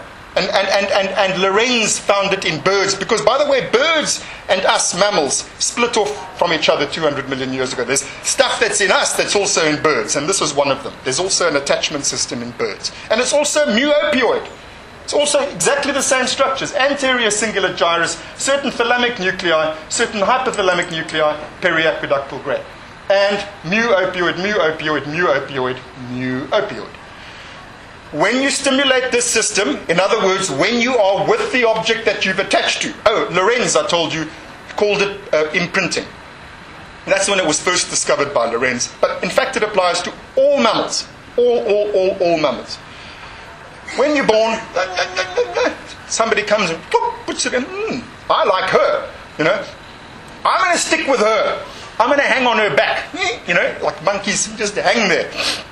And Lorenz found it in birds, because, by the way, birds and us mammals split off from each other 200 million years ago. There's stuff that's in us that's also in birds, and this was one of them. There's also an attachment system in birds. And it's also mu-opioid. It's also exactly the same structures. Anterior cingulate gyrus, certain thalamic nuclei, certain hypothalamic nuclei, periaqueductal gray. And mu-opioid, mu-opioid, mu-opioid, mu-opioid. When you stimulate this system, in other words, when you are with the object that you've attached to. Oh, Lorenz, I told you, called it imprinting. That's when it was first discovered by Lorenz. But in fact, it applies to all mammals. All mammals. When you're born, somebody comes and puts it in. I like her, you know. I'm going to stick with her. I'm going to hang on her back. You know, like monkeys just hang there.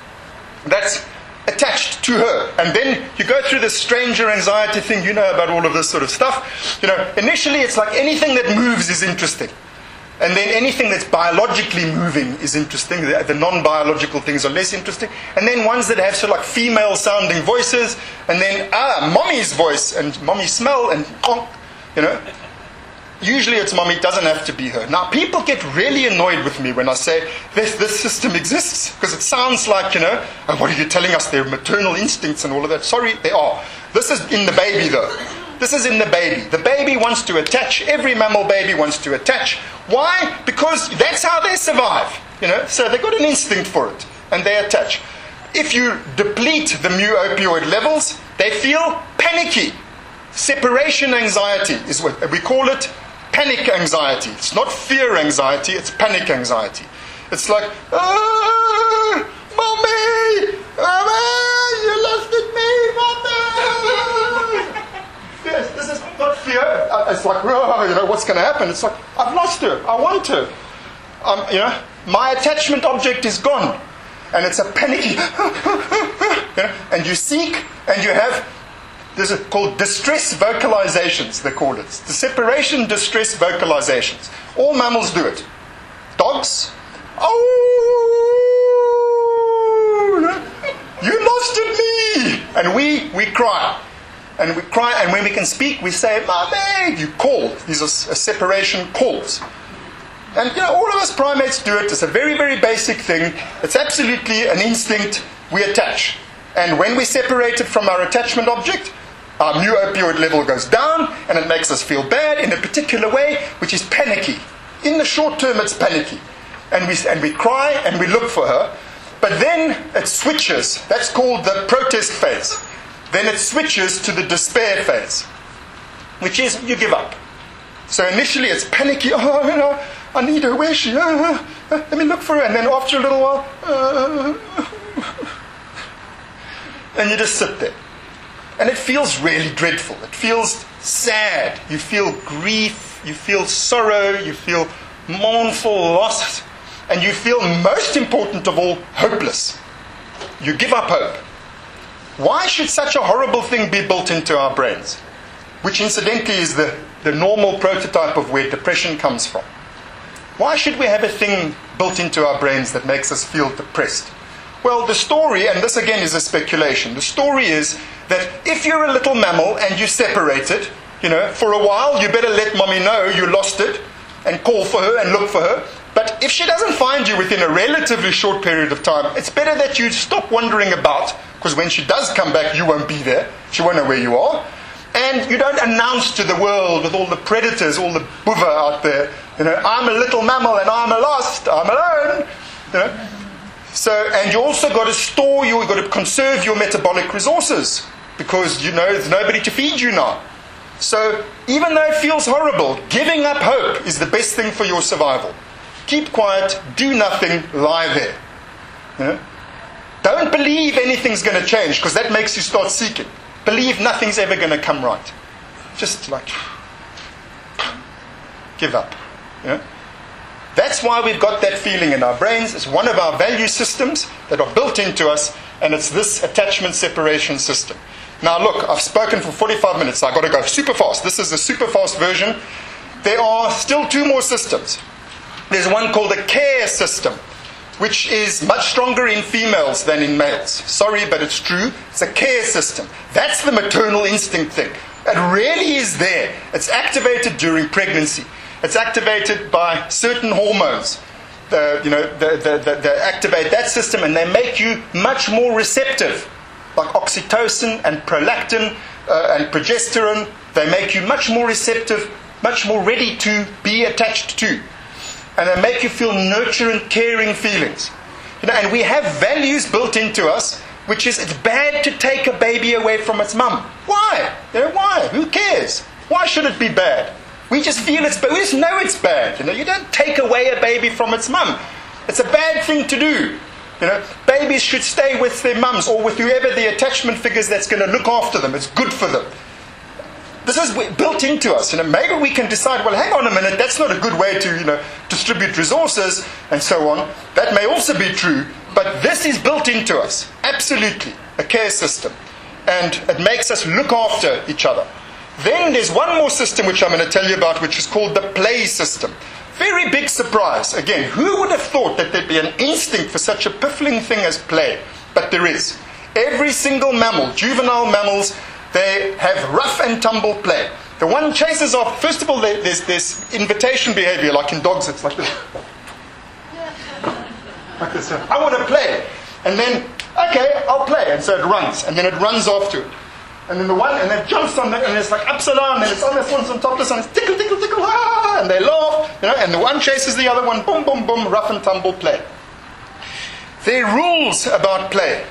That's attached to her. And then you go through this stranger anxiety thing. You know about all of this sort of stuff. You know, initially it's like anything that moves is interesting. And then anything that's biologically moving is interesting. The non-biological things are less interesting. And then ones that have sort of like female-sounding voices. And then, mommy's voice and mommy smell and honk, you know. Usually it's mommy, it doesn't have to be her. Now, people get really annoyed with me when I say this system exists. Because it sounds like, you know, oh, what are you telling us? They're maternal instincts and all of that. Sorry, they are. This is in the baby, though. This is in the baby. The baby wants to attach. Every mammal baby wants to attach. Why? Because that's how they survive. You know, so they've got an instinct for it. and they attach. If you deplete the mu-opioid levels, they feel panicky. Separation anxiety is what we call it. Panic anxiety. It's not fear anxiety, it's panic anxiety. It's like, ah, Mommy! Mommy! You lost at me, Mommy! Yes, this is not fear. It's like, oh, what's going to happen? It's like, I've lost her. I want her. My attachment object is gone. And it's a panicky, and you seek, and you have, this is called distress vocalizations, they call it. The separation distress vocalizations. All mammals do it. Dogs, oh, you lost at me. And we cry. And we cry, and when we can speak, we say, Mommy, you call. These are separation calls. And all of us primates do it. It's a very, very basic thing. It's absolutely an instinct. We attach. And when we separate it from our attachment object, our mu-opioid level goes down, and it makes us feel bad in a particular way, which is panicky. In the short term, it's panicky. And we cry, and we look for her. But then it switches. That's called the protest phase. Then it switches to the despair phase, which is you give up. So initially it's panicky. Oh, I need her. Where's she? Let me look for her. And then after a little while, and you just sit there. And it feels really dreadful. It feels sad. You feel grief. You feel sorrow. You feel mournful loss. And you feel, most important of all, hopeless. You give up hope. Why should such a horrible thing be built into our brains? Which incidentally is the normal prototype of where depression comes from. Why should we have a thing built into our brains that makes us feel depressed? Well, the story, and this again is a speculation, the story is that if you're a little mammal and you separate it, for a while you better let mommy know you lost it and call for her and look for her. But if she doesn't find you within a relatively short period of time, it's better that you stop wandering about, because when she does come back, you won't be there. She won't know where you are. And you don't announce to the world with all the predators, all the bother out there, I'm a little mammal and I'm lost, I'm alone. So, and you also got to store you've got to conserve your metabolic resources, because there's nobody to feed you now. So even though it feels horrible, giving up hope is the best thing for your survival. Keep quiet, do nothing, lie there. Don't believe anything's going to change, because that makes you start seeking. Believe nothing's ever going to come right. Just give up. That's why we've got that feeling in our brains. It's one of our value systems that are built into us, and it's this attachment separation system. Now look, I've spoken for 45 minutes, so I've got to go super fast. This is a super fast version. There are still two more systems. There's one called a care system, which is much stronger in females than in males. Sorry, but it's true. It's a care system. That's the maternal instinct thing. It really is there. It's activated during pregnancy. It's activated by certain hormones. They activate that system, and they make you much more receptive, like oxytocin and prolactin and progesterone. They make you much more receptive, much more ready to be attached to. And they make you feel nurturing, caring feelings. And we have values built into us, which is it's bad to take a baby away from its mum. Why? Why? Who cares? Why should it be bad? We just feel it's bad. We just know it's bad. You don't take away a baby from its mum. It's a bad thing to do. Babies should stay with their mums or with whoever the attachment figures that's going to look after them. It's good for them. This is built into us. Maybe we can decide, well, hang on a minute, that's not a good way to, distribute resources and so on. That may also be true, but this is built into us. Absolutely. A care system. And it makes us look after each other. Then there's one more system which I'm going to tell you about, which is called the play system. Very big surprise. Again, who would have thought that there'd be an instinct for such a piffling thing as play? But there is. Every single mammal, juvenile mammals, they have rough and tumble play. The one chases off, first of all, there's this invitation behavior, like in dogs, it's like this. Like this. I want to play. And then, okay, I'll play. And so it runs. And then it runs after it. And then and then it jumps on it, and it's like upside down, and it's on this one, it's on top of this one, it's tickle, tickle, tickle, ah, and they laugh, and the one chases the other one, boom, boom, boom, rough and tumble play. There are rules about play.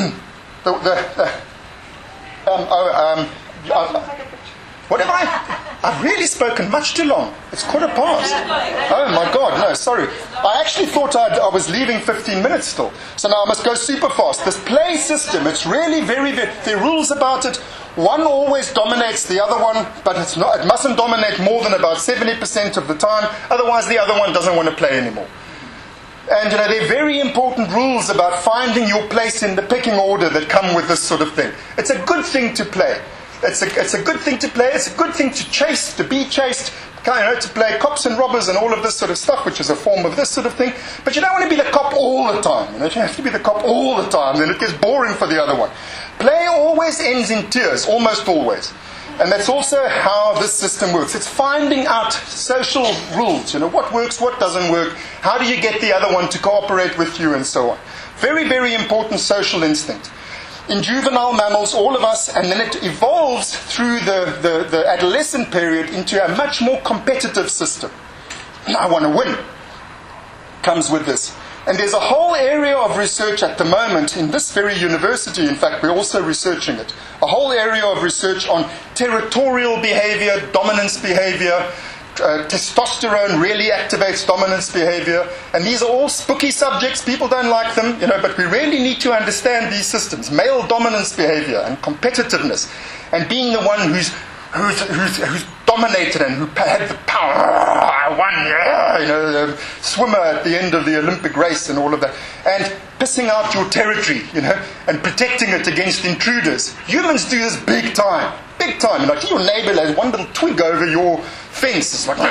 What have I've really spoken much too long. It's 15:15. Oh my God, no, sorry. I actually thought I was leaving 15 minutes still. So now I must go super fast. This play system, it's really very, there are rules about it. One always dominates the other one, but it mustn't dominate more than about 70% of the time. Otherwise the other one doesn't want to play anymore. And there are very important rules about finding your place in the pecking order that come with this sort of thing. It's a good thing to play. It's a good thing to play. It's a good thing to chase, to be chased, to play cops and robbers and all of this sort of stuff, which is a form of this sort of thing. But you don't want to be the cop all the time. You have to be the cop all the time, then it gets boring for the other one. Play always ends in tears, almost always. And that's also how this system works. It's finding out social rules. What works, what doesn't work. How do you get the other one to cooperate with you and so on. Very, very important social instinct. In juvenile mammals, all of us, and then it evolves through the adolescent period into a much more competitive system. I want to win. Comes with this. And there's a whole area of research at the moment in this very university, in fact, we're also researching it. A whole area of research on territorial behavior, dominance behavior. Testosterone really activates dominance behavior. And these are all spooky subjects. People don't like them, but we really need to understand these systems. Male dominance behavior and competitiveness. And being the one who's dominated and who had the power. I won, swimmer at the end of the Olympic race and all of that. And pissing out your territory, and protecting it against intruders. Humans do this big time. Big time. Like your neighbor has one little twig over your fence. It's like,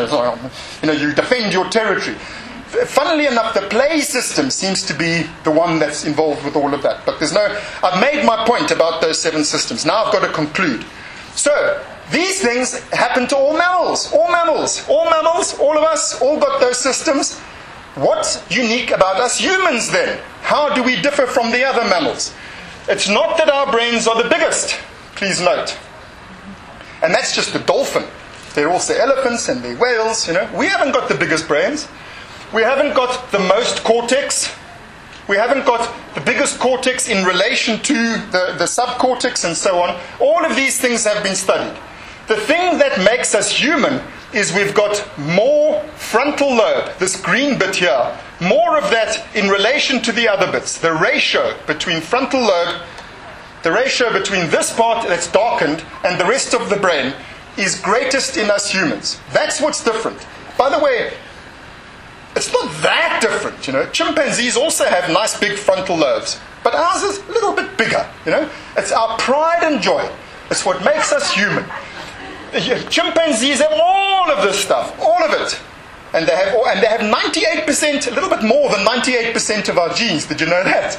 you defend your territory. Funnily enough, the play system seems to be the one that's involved with all of that. But I've made my point about those 7 systems. Now I've got to conclude. So, these things happen to all mammals. All mammals. All mammals, all of us, all got those systems. What's unique about us humans then? How do we differ from the other mammals? It's not that our brains are the biggest. Please note. And that's just the dolphin. There are also elephants and the whales, We haven't got the biggest brains. We haven't got the most cortex. We haven't got the biggest cortex in relation to the subcortex and so on. All of these things have been studied. The thing that makes us human is we've got more frontal lobe, this green bit here, more of that in relation to the other bits. The ratio between frontal lobe, the ratio between this part that's darkened and the rest of the brain is greatest in us humans. That's what's different. By the way, it's not that different, Chimpanzees also have nice big frontal lobes, but ours is a little bit bigger, It's our pride and joy. It's what makes us human. Chimpanzees have all of this stuff, all of it. And they have 98%, a little bit more than 98% of our genes. Did you know that?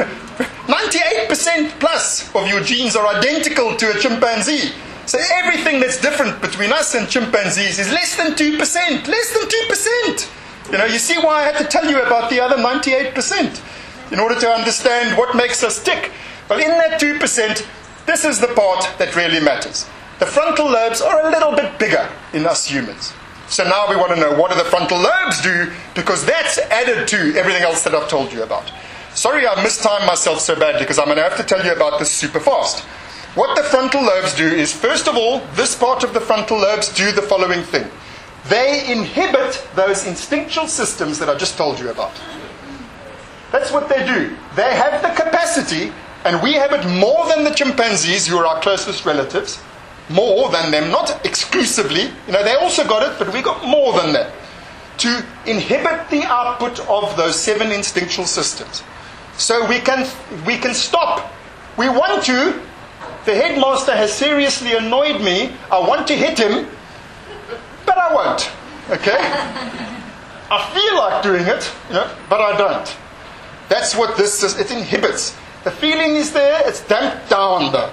98% plus of your genes are identical to a chimpanzee. So everything that's different between us and chimpanzees is less than 2%. Less than 2%. You see why I had to tell you about the other 98% in order to understand what makes us tick. Well, in that 2%, this is the part that really matters. The frontal lobes are a little bit bigger in us humans. So now we want to know, what do the frontal lobes do? Because that's added to everything else that I've told you about. Sorry I mistimed myself so badly, because I'm going to have to tell you about this super fast. What the frontal lobes do is, first of all, this part of the frontal lobes do the following thing. They inhibit those instinctual systems that I just told you about. That's what they do. They have the capacity, and we have it more than the chimpanzees, who are our closest relatives, more than them, not exclusively. They also got it, but we got more than them, to inhibit the output of those 7 instinctual systems. So we can stop. We want to. The headmaster has seriously annoyed me. I want to hit him, but I won't. Okay? I feel like doing it, but I don't. That's what this is. It inhibits. The feeling is there. It's damped down, though.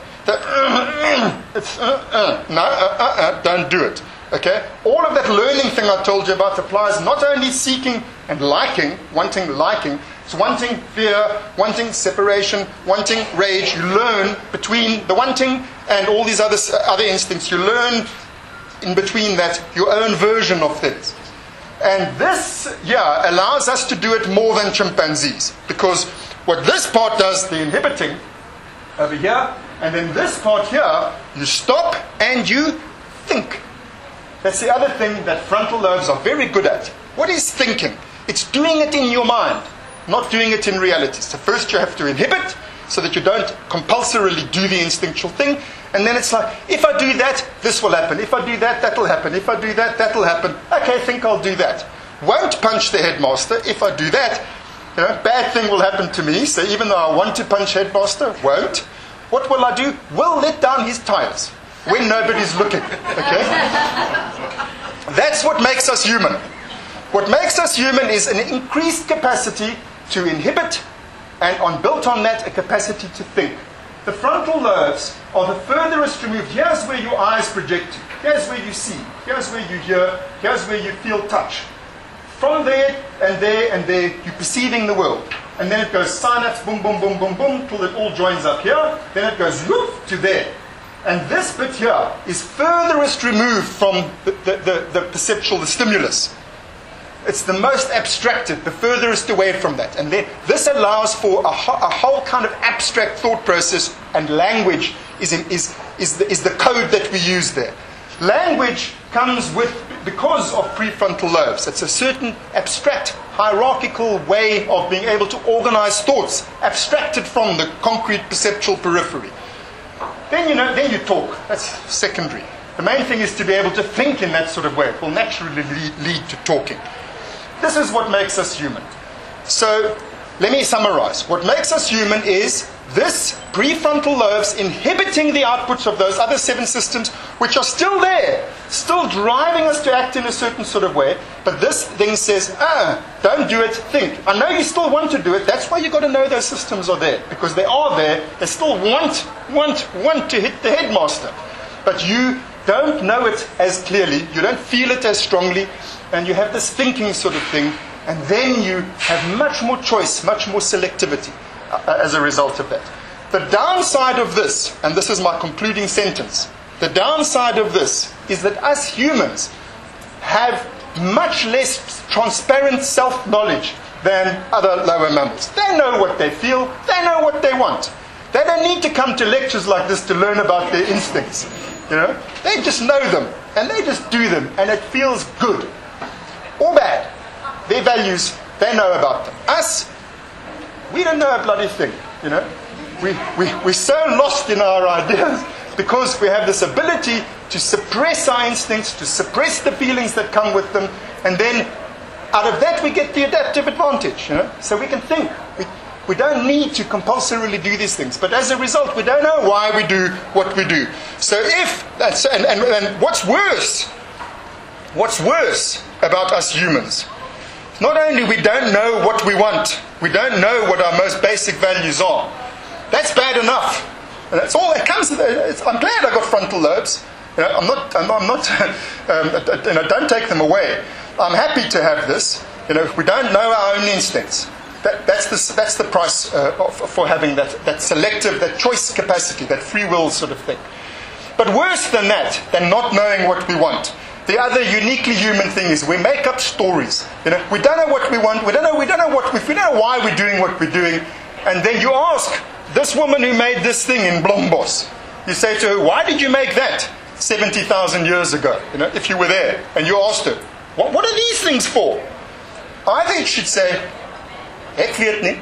Don't do it. Okay? All of that learning thing I told you about applies not only seeking and liking, wanting liking, it's wanting fear, wanting separation, wanting rage. You learn between the wanting and all these other instincts. You learn in between that your own version of things. And this, allows us to do it more than chimpanzees. Because what this part does, the inhibiting, over here, and then this part here, you stop and you think. That's the other thing that frontal lobes are very good at. What is thinking? It's doing it in your mind, not doing it in reality. So first you have to inhibit, so that you don't compulsorily do the instinctual thing. And then it's like, if I do that, this will happen. If I do that, that'll happen. If I do that, that'll happen. Okay, I think I'll do that. Won't punch the headmaster. If I do that, bad thing will happen to me. So even though I want to punch headmaster, won't. What will I do? Will let down his tires when nobody's looking. Okay? That's what makes us human. What makes us human is an increased capacity to inhibit, and built on that, a capacity to think. The frontal lobes are the furthest removed. Here's where your eyes project to. Here's where you see. Here's where you hear. Here's where you feel touch. From there and there and there, you're perceiving the world. And then it goes synapse, boom, boom, boom, boom, boom, till it all joins up here. Then it goes whoop to there. And this bit here is furthest removed from the perceptual, the stimulus. It's the most abstracted, the furthest away from that. And this allows for a whole kind of abstract thought process, and language is the code that we use there. Language comes because of prefrontal lobes. It's a certain abstract, hierarchical way of being able to organize thoughts, abstracted from the concrete perceptual periphery. Then you talk. That's secondary. The main thing is to be able to think in that sort of way. It will naturally lead to talking. This is what makes us human. So, let me summarize. What makes us human is this prefrontal lobes inhibiting the outputs of those other 7 systems, which are still there, still driving us to act in a certain sort of way. But this thing says, don't do it, think. I know you still want to do it. That's why you've got to know those systems are there. Because they are there. They still want to hit the headmaster. But you don't know it as clearly. You don't feel it as strongly. And you have this thinking sort of thing, and then you have much more choice, much more selectivity as a result of that. The downside of this, and this is my concluding sentence, the downside of this is that us humans have much less transparent self-knowledge than other lower mammals. They know what they feel, they know what they want. They don't need to come to lectures like this to learn about their instincts. They just know them, and they just do them, and it feels good. Or bad. Their values, they know about them. Us, we don't know a bloody thing, We're so lost in our ideas because we have this ability to suppress our instincts, to suppress the feelings that come with them, and then out of that we get the adaptive advantage, So we can think. We don't need to compulsorily do these things, but as a result we don't know why we do what we do. So and what's worse about us humans, not only we don't know what we want, we don't know what our most basic values are. That's bad enough. And that's all that comes. I'm glad I got frontal lobes. I'm not. Don't take them away. I'm happy to have this. We don't know our own instincts. That's the price for having that selective, that choice capacity, that free will sort of thing. But worse than that, than not knowing what we want, the other uniquely human thing is we make up stories. We don't know what we want. We don't know why we're doing what we're doing. And then you ask this woman who made this thing in Blombos. You say to her, "Why did you make that 70,000 years ago?" If you were there and you asked her, "What are these things for?" I think she'd say, "Ek weet nie."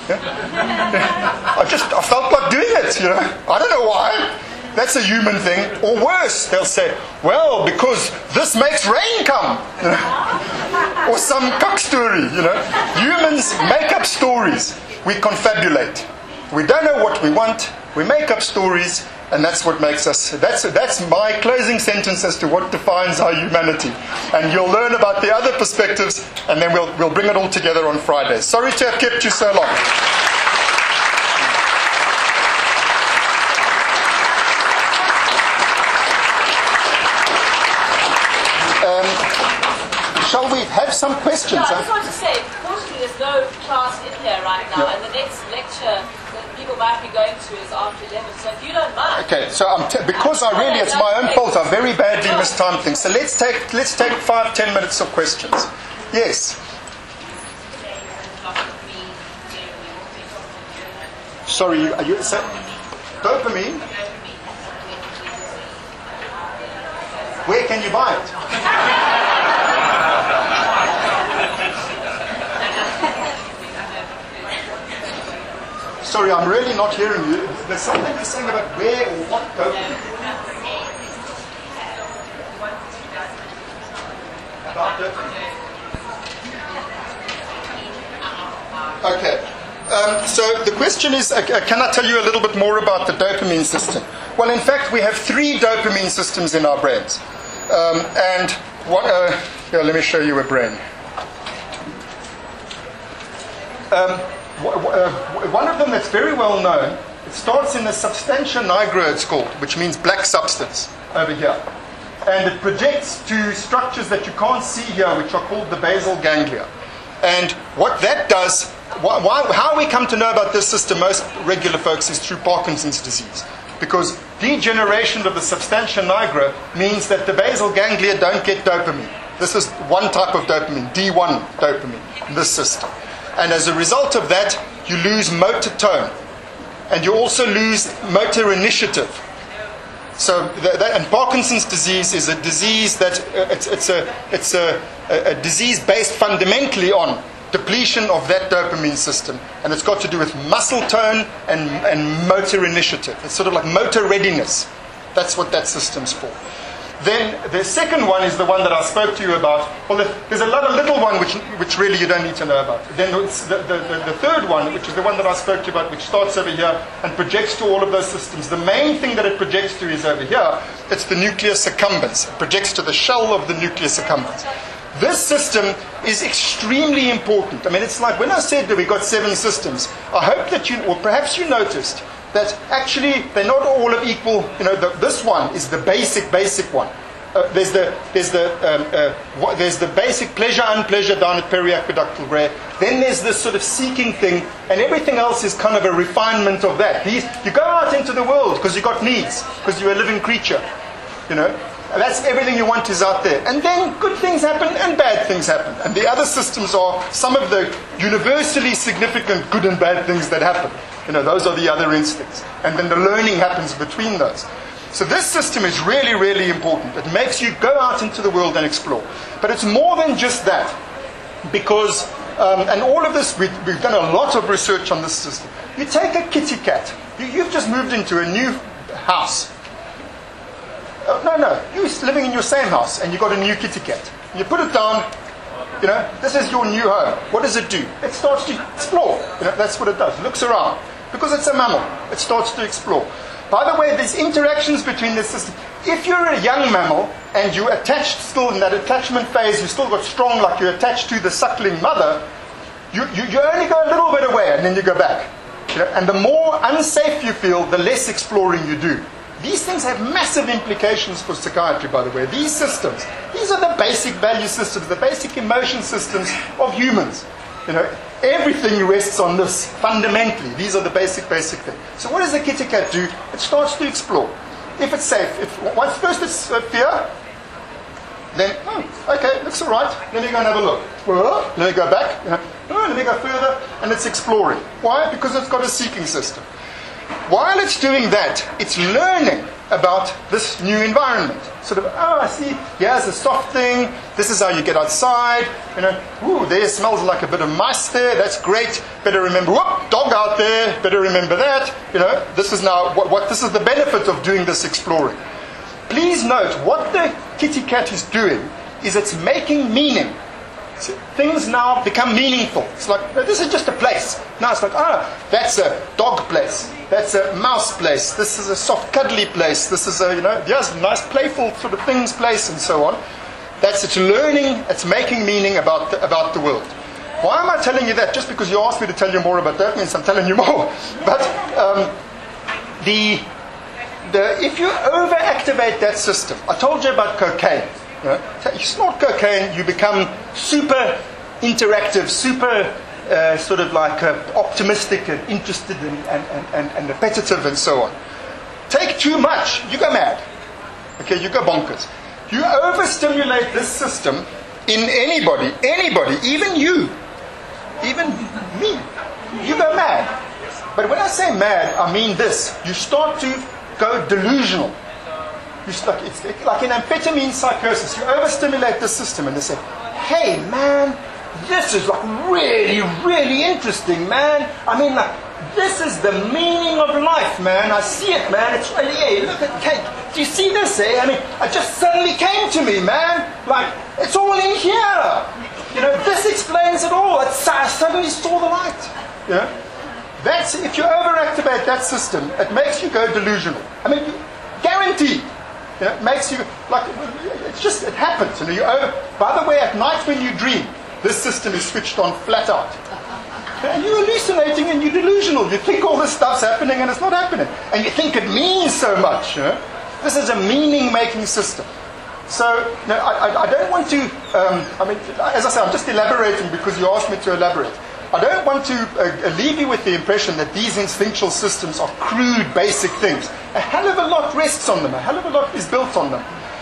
I felt like doing it. I don't know why. That's a human thing. Or worse, they'll say, "Well, because this makes rain come." Or some cock story, Humans make up stories. We confabulate. We don't know what we want. We make up stories, and that's what makes us. That's my closing sentence as to what defines our humanity. And you'll learn about the other perspectives, and then we'll bring it all together on Friday. Sorry to have kept you so long. Shall we have some questions? I just want to say, fortunately, there's no class in here right now, and the next lecture that people might be going to is after 11. So if you don't mind. Okay, so because it's my own fault. I very badly mistimed things. So let's take 5-10 minutes of questions. Yes. Sorry, are you dopamine? Where can you buy it? Sorry, I'm really not hearing you. There's something you're saying about where or what dopamine. About dopamine. Okay. So the question is, can I tell you a little bit more about the dopamine system? Well, in fact, we have 3 dopamine systems in our brains. And what, here, let me show you a brain. One of them that's very well known, it starts in the substantia nigra, it's called, which means black substance over here. And it projects to structures that you can't see here, which are called the basal ganglia. And what that does, how we come to know about this system, most regular folks, is through Parkinson's disease. Because degeneration of the substantia nigra means that the basal ganglia don't get dopamine. This is one type of dopamine, D1 dopamine, in this system. And as a result of that, you lose motor tone. And you also lose motor initiative. So, and Parkinson's disease is a disease that it's a disease based fundamentally on depletion of that dopamine system, and it's got to do with muscle tone and motor initiative. It's sort of like motor readiness. That's what that system's for. Then the second one is the one that I spoke to you about. Well, there's a lot of little one which really you don't need to know about. Then it's the third one, which is the one that I spoke to you about, which starts over here and projects to all of those systems. The main thing that it projects to is over here. It's the nucleus accumbens. It projects to the shell of the nucleus accumbens. This system is extremely important. I mean, it's like when I said that we got 7 systems, I hope that you, or perhaps you noticed, that actually they're not all of equal. You know, this one is the basic one. There's the basic pleasure, unpleasure down at periaqueductal gray. Then there's this sort of seeking thing, and everything else is kind of a refinement of that. You go out into the world because you got needs, because you're a living creature. You know, and that's everything you want is out there. And then good things happen and bad things happen. And the other systems are some of the universally significant good and bad things that happen. You know, those are the other instincts. And then the learning happens between those. So this system is really, really important. It makes you go out into the world and explore. But it's more than just that. Because, and all of this, we've done a lot of research on this system. You take a kitty cat. You've just moved into a new house. No, you're living in your same house and you've got a new kitty cat. You put it down, you know, this is your new home. What does it do? It starts to explore. You know, that's what it does. It looks around. Because it's a mammal, it starts to explore. By the way, there's interactions between this system. If you're a young mammal and you're attached still in that attachment phase, you still got strong, like you're attached to the suckling mother, you only go a little bit away and then you go back. You know, and the more unsafe you feel, the less exploring you do. These things have massive implications for psychiatry, by the way. These systems, these are the basic value systems, the basic emotion systems of humans. You know, everything rests on this, fundamentally. These are the basic things. So what does the kitty cat do? It starts to explore. If it's safe, once first it's fear, then, okay, looks all right. Let me go and have a look. Let me go back. Let me go further. And it's exploring. Why? Because it's got a seeking system. While it's doing that, it's learning about this new environment. Sort of, I see, here's a soft thing, this is how you get outside, you know, there smells like a bit of mice there, that's great, better remember, dog out there, better remember that, you know, this is now, this is the benefit of doing this exploring. Please note, what the kitty cat is doing is it's making meaning. So things now become meaningful. It's like, no, this is just a place. Now it's like, that's a dog place. That's a mouse place. This is a soft, cuddly place. This is a, you know, yes, nice, playful sort of things place, and so on. It's learning. It's making meaning about the world. Why am I telling you that? Just because you asked me to tell you more about that means I'm telling you more. But if you overactivate that system, I told you about cocaine. You snort cocaine, you become super interactive, super sort of like optimistic and interested and repetitive and so on. Take too much, you go mad. Okay, you go bonkers. You overstimulate this system, in anybody, even you, even me, you go mad. But when I say mad, I mean this. You start to go delusional. It's like in amphetamine psychosis. You overstimulate the system and they say, hey man, this is like really, really interesting, man. I mean, like, this is the meaning of life, man. I see it, man. It's really, hey, look at cake. Do you see this, eh? I mean, it just suddenly came to me, man. Like, it's all in here. You know, this explains it all. I suddenly saw the light. You know? That's, if you overactivate that system, it makes you go delusional. I mean, guaranteed. You know, it makes you, like, it's just, it happens. You know, by the way, at night when you dream, this system is switched on flat out. And you're hallucinating and you're delusional. You think all this stuff's happening and it's not happening. And you think it means so much. You know? This is a meaning-making system. So, you know, I don't want to, I mean, as I say, I'm just elaborating because you asked me to elaborate. I don't want to leave you with the impression that these instinctual systems are crude, basic things. A hell of a lot rests on them. A hell of a lot is built on them.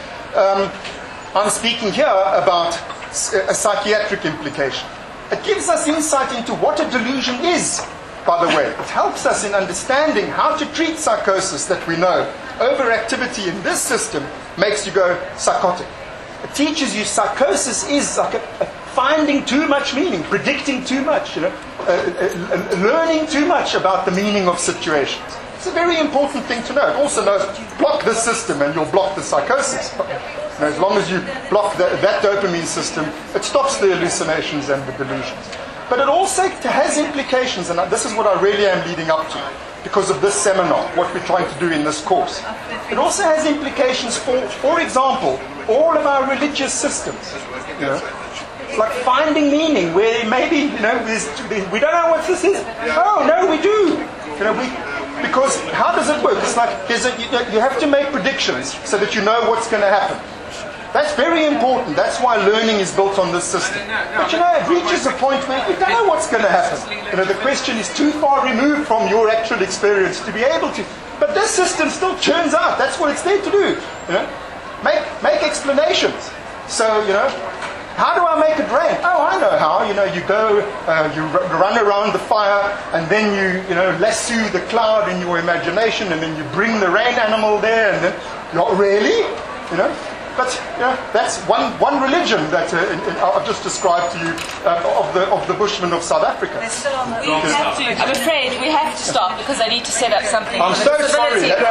I'm speaking here about a psychiatric implication. It gives us insight into what a delusion is, by the way. It helps us in understanding how to treat psychosis that we know. Overactivity in this system makes you go psychotic. It teaches you psychosis is like a finding too much meaning, predicting too much, you know, learning too much about the meaning of situations. It's a very important thing to know. It also knows, block this system and you'll block the psychosis. You know, as long as you block that dopamine system, it stops the hallucinations and the delusions. But it also has implications, and this is what I really am leading up to, because of this seminar, what we're trying to do in this course. It also has implications for example, all of our religious systems. You know, like finding meaning, where maybe, you know, we don't know what this is. Oh, no, we do. You know, because how does it work? It's like you have to make predictions so that you know what's going to happen. That's very important. That's why learning is built on this system. But you know, it reaches a point where you don't know what's going to happen. You know, the question is too far removed from your actual experience to be able to. But this system still churns out. That's what it's there to do. You know, make explanations. So, you know, how do I make it rain? Oh, I know how. You know, you go, you run around the fire, and then you know, lasso the cloud in your imagination, and then you bring the rain animal there, and then, not really, you know. But you know, that's one religion that I've just described to you of the Bushmen of South Africa. I'm afraid we have to stop because I need to set up something. I'm so sorry.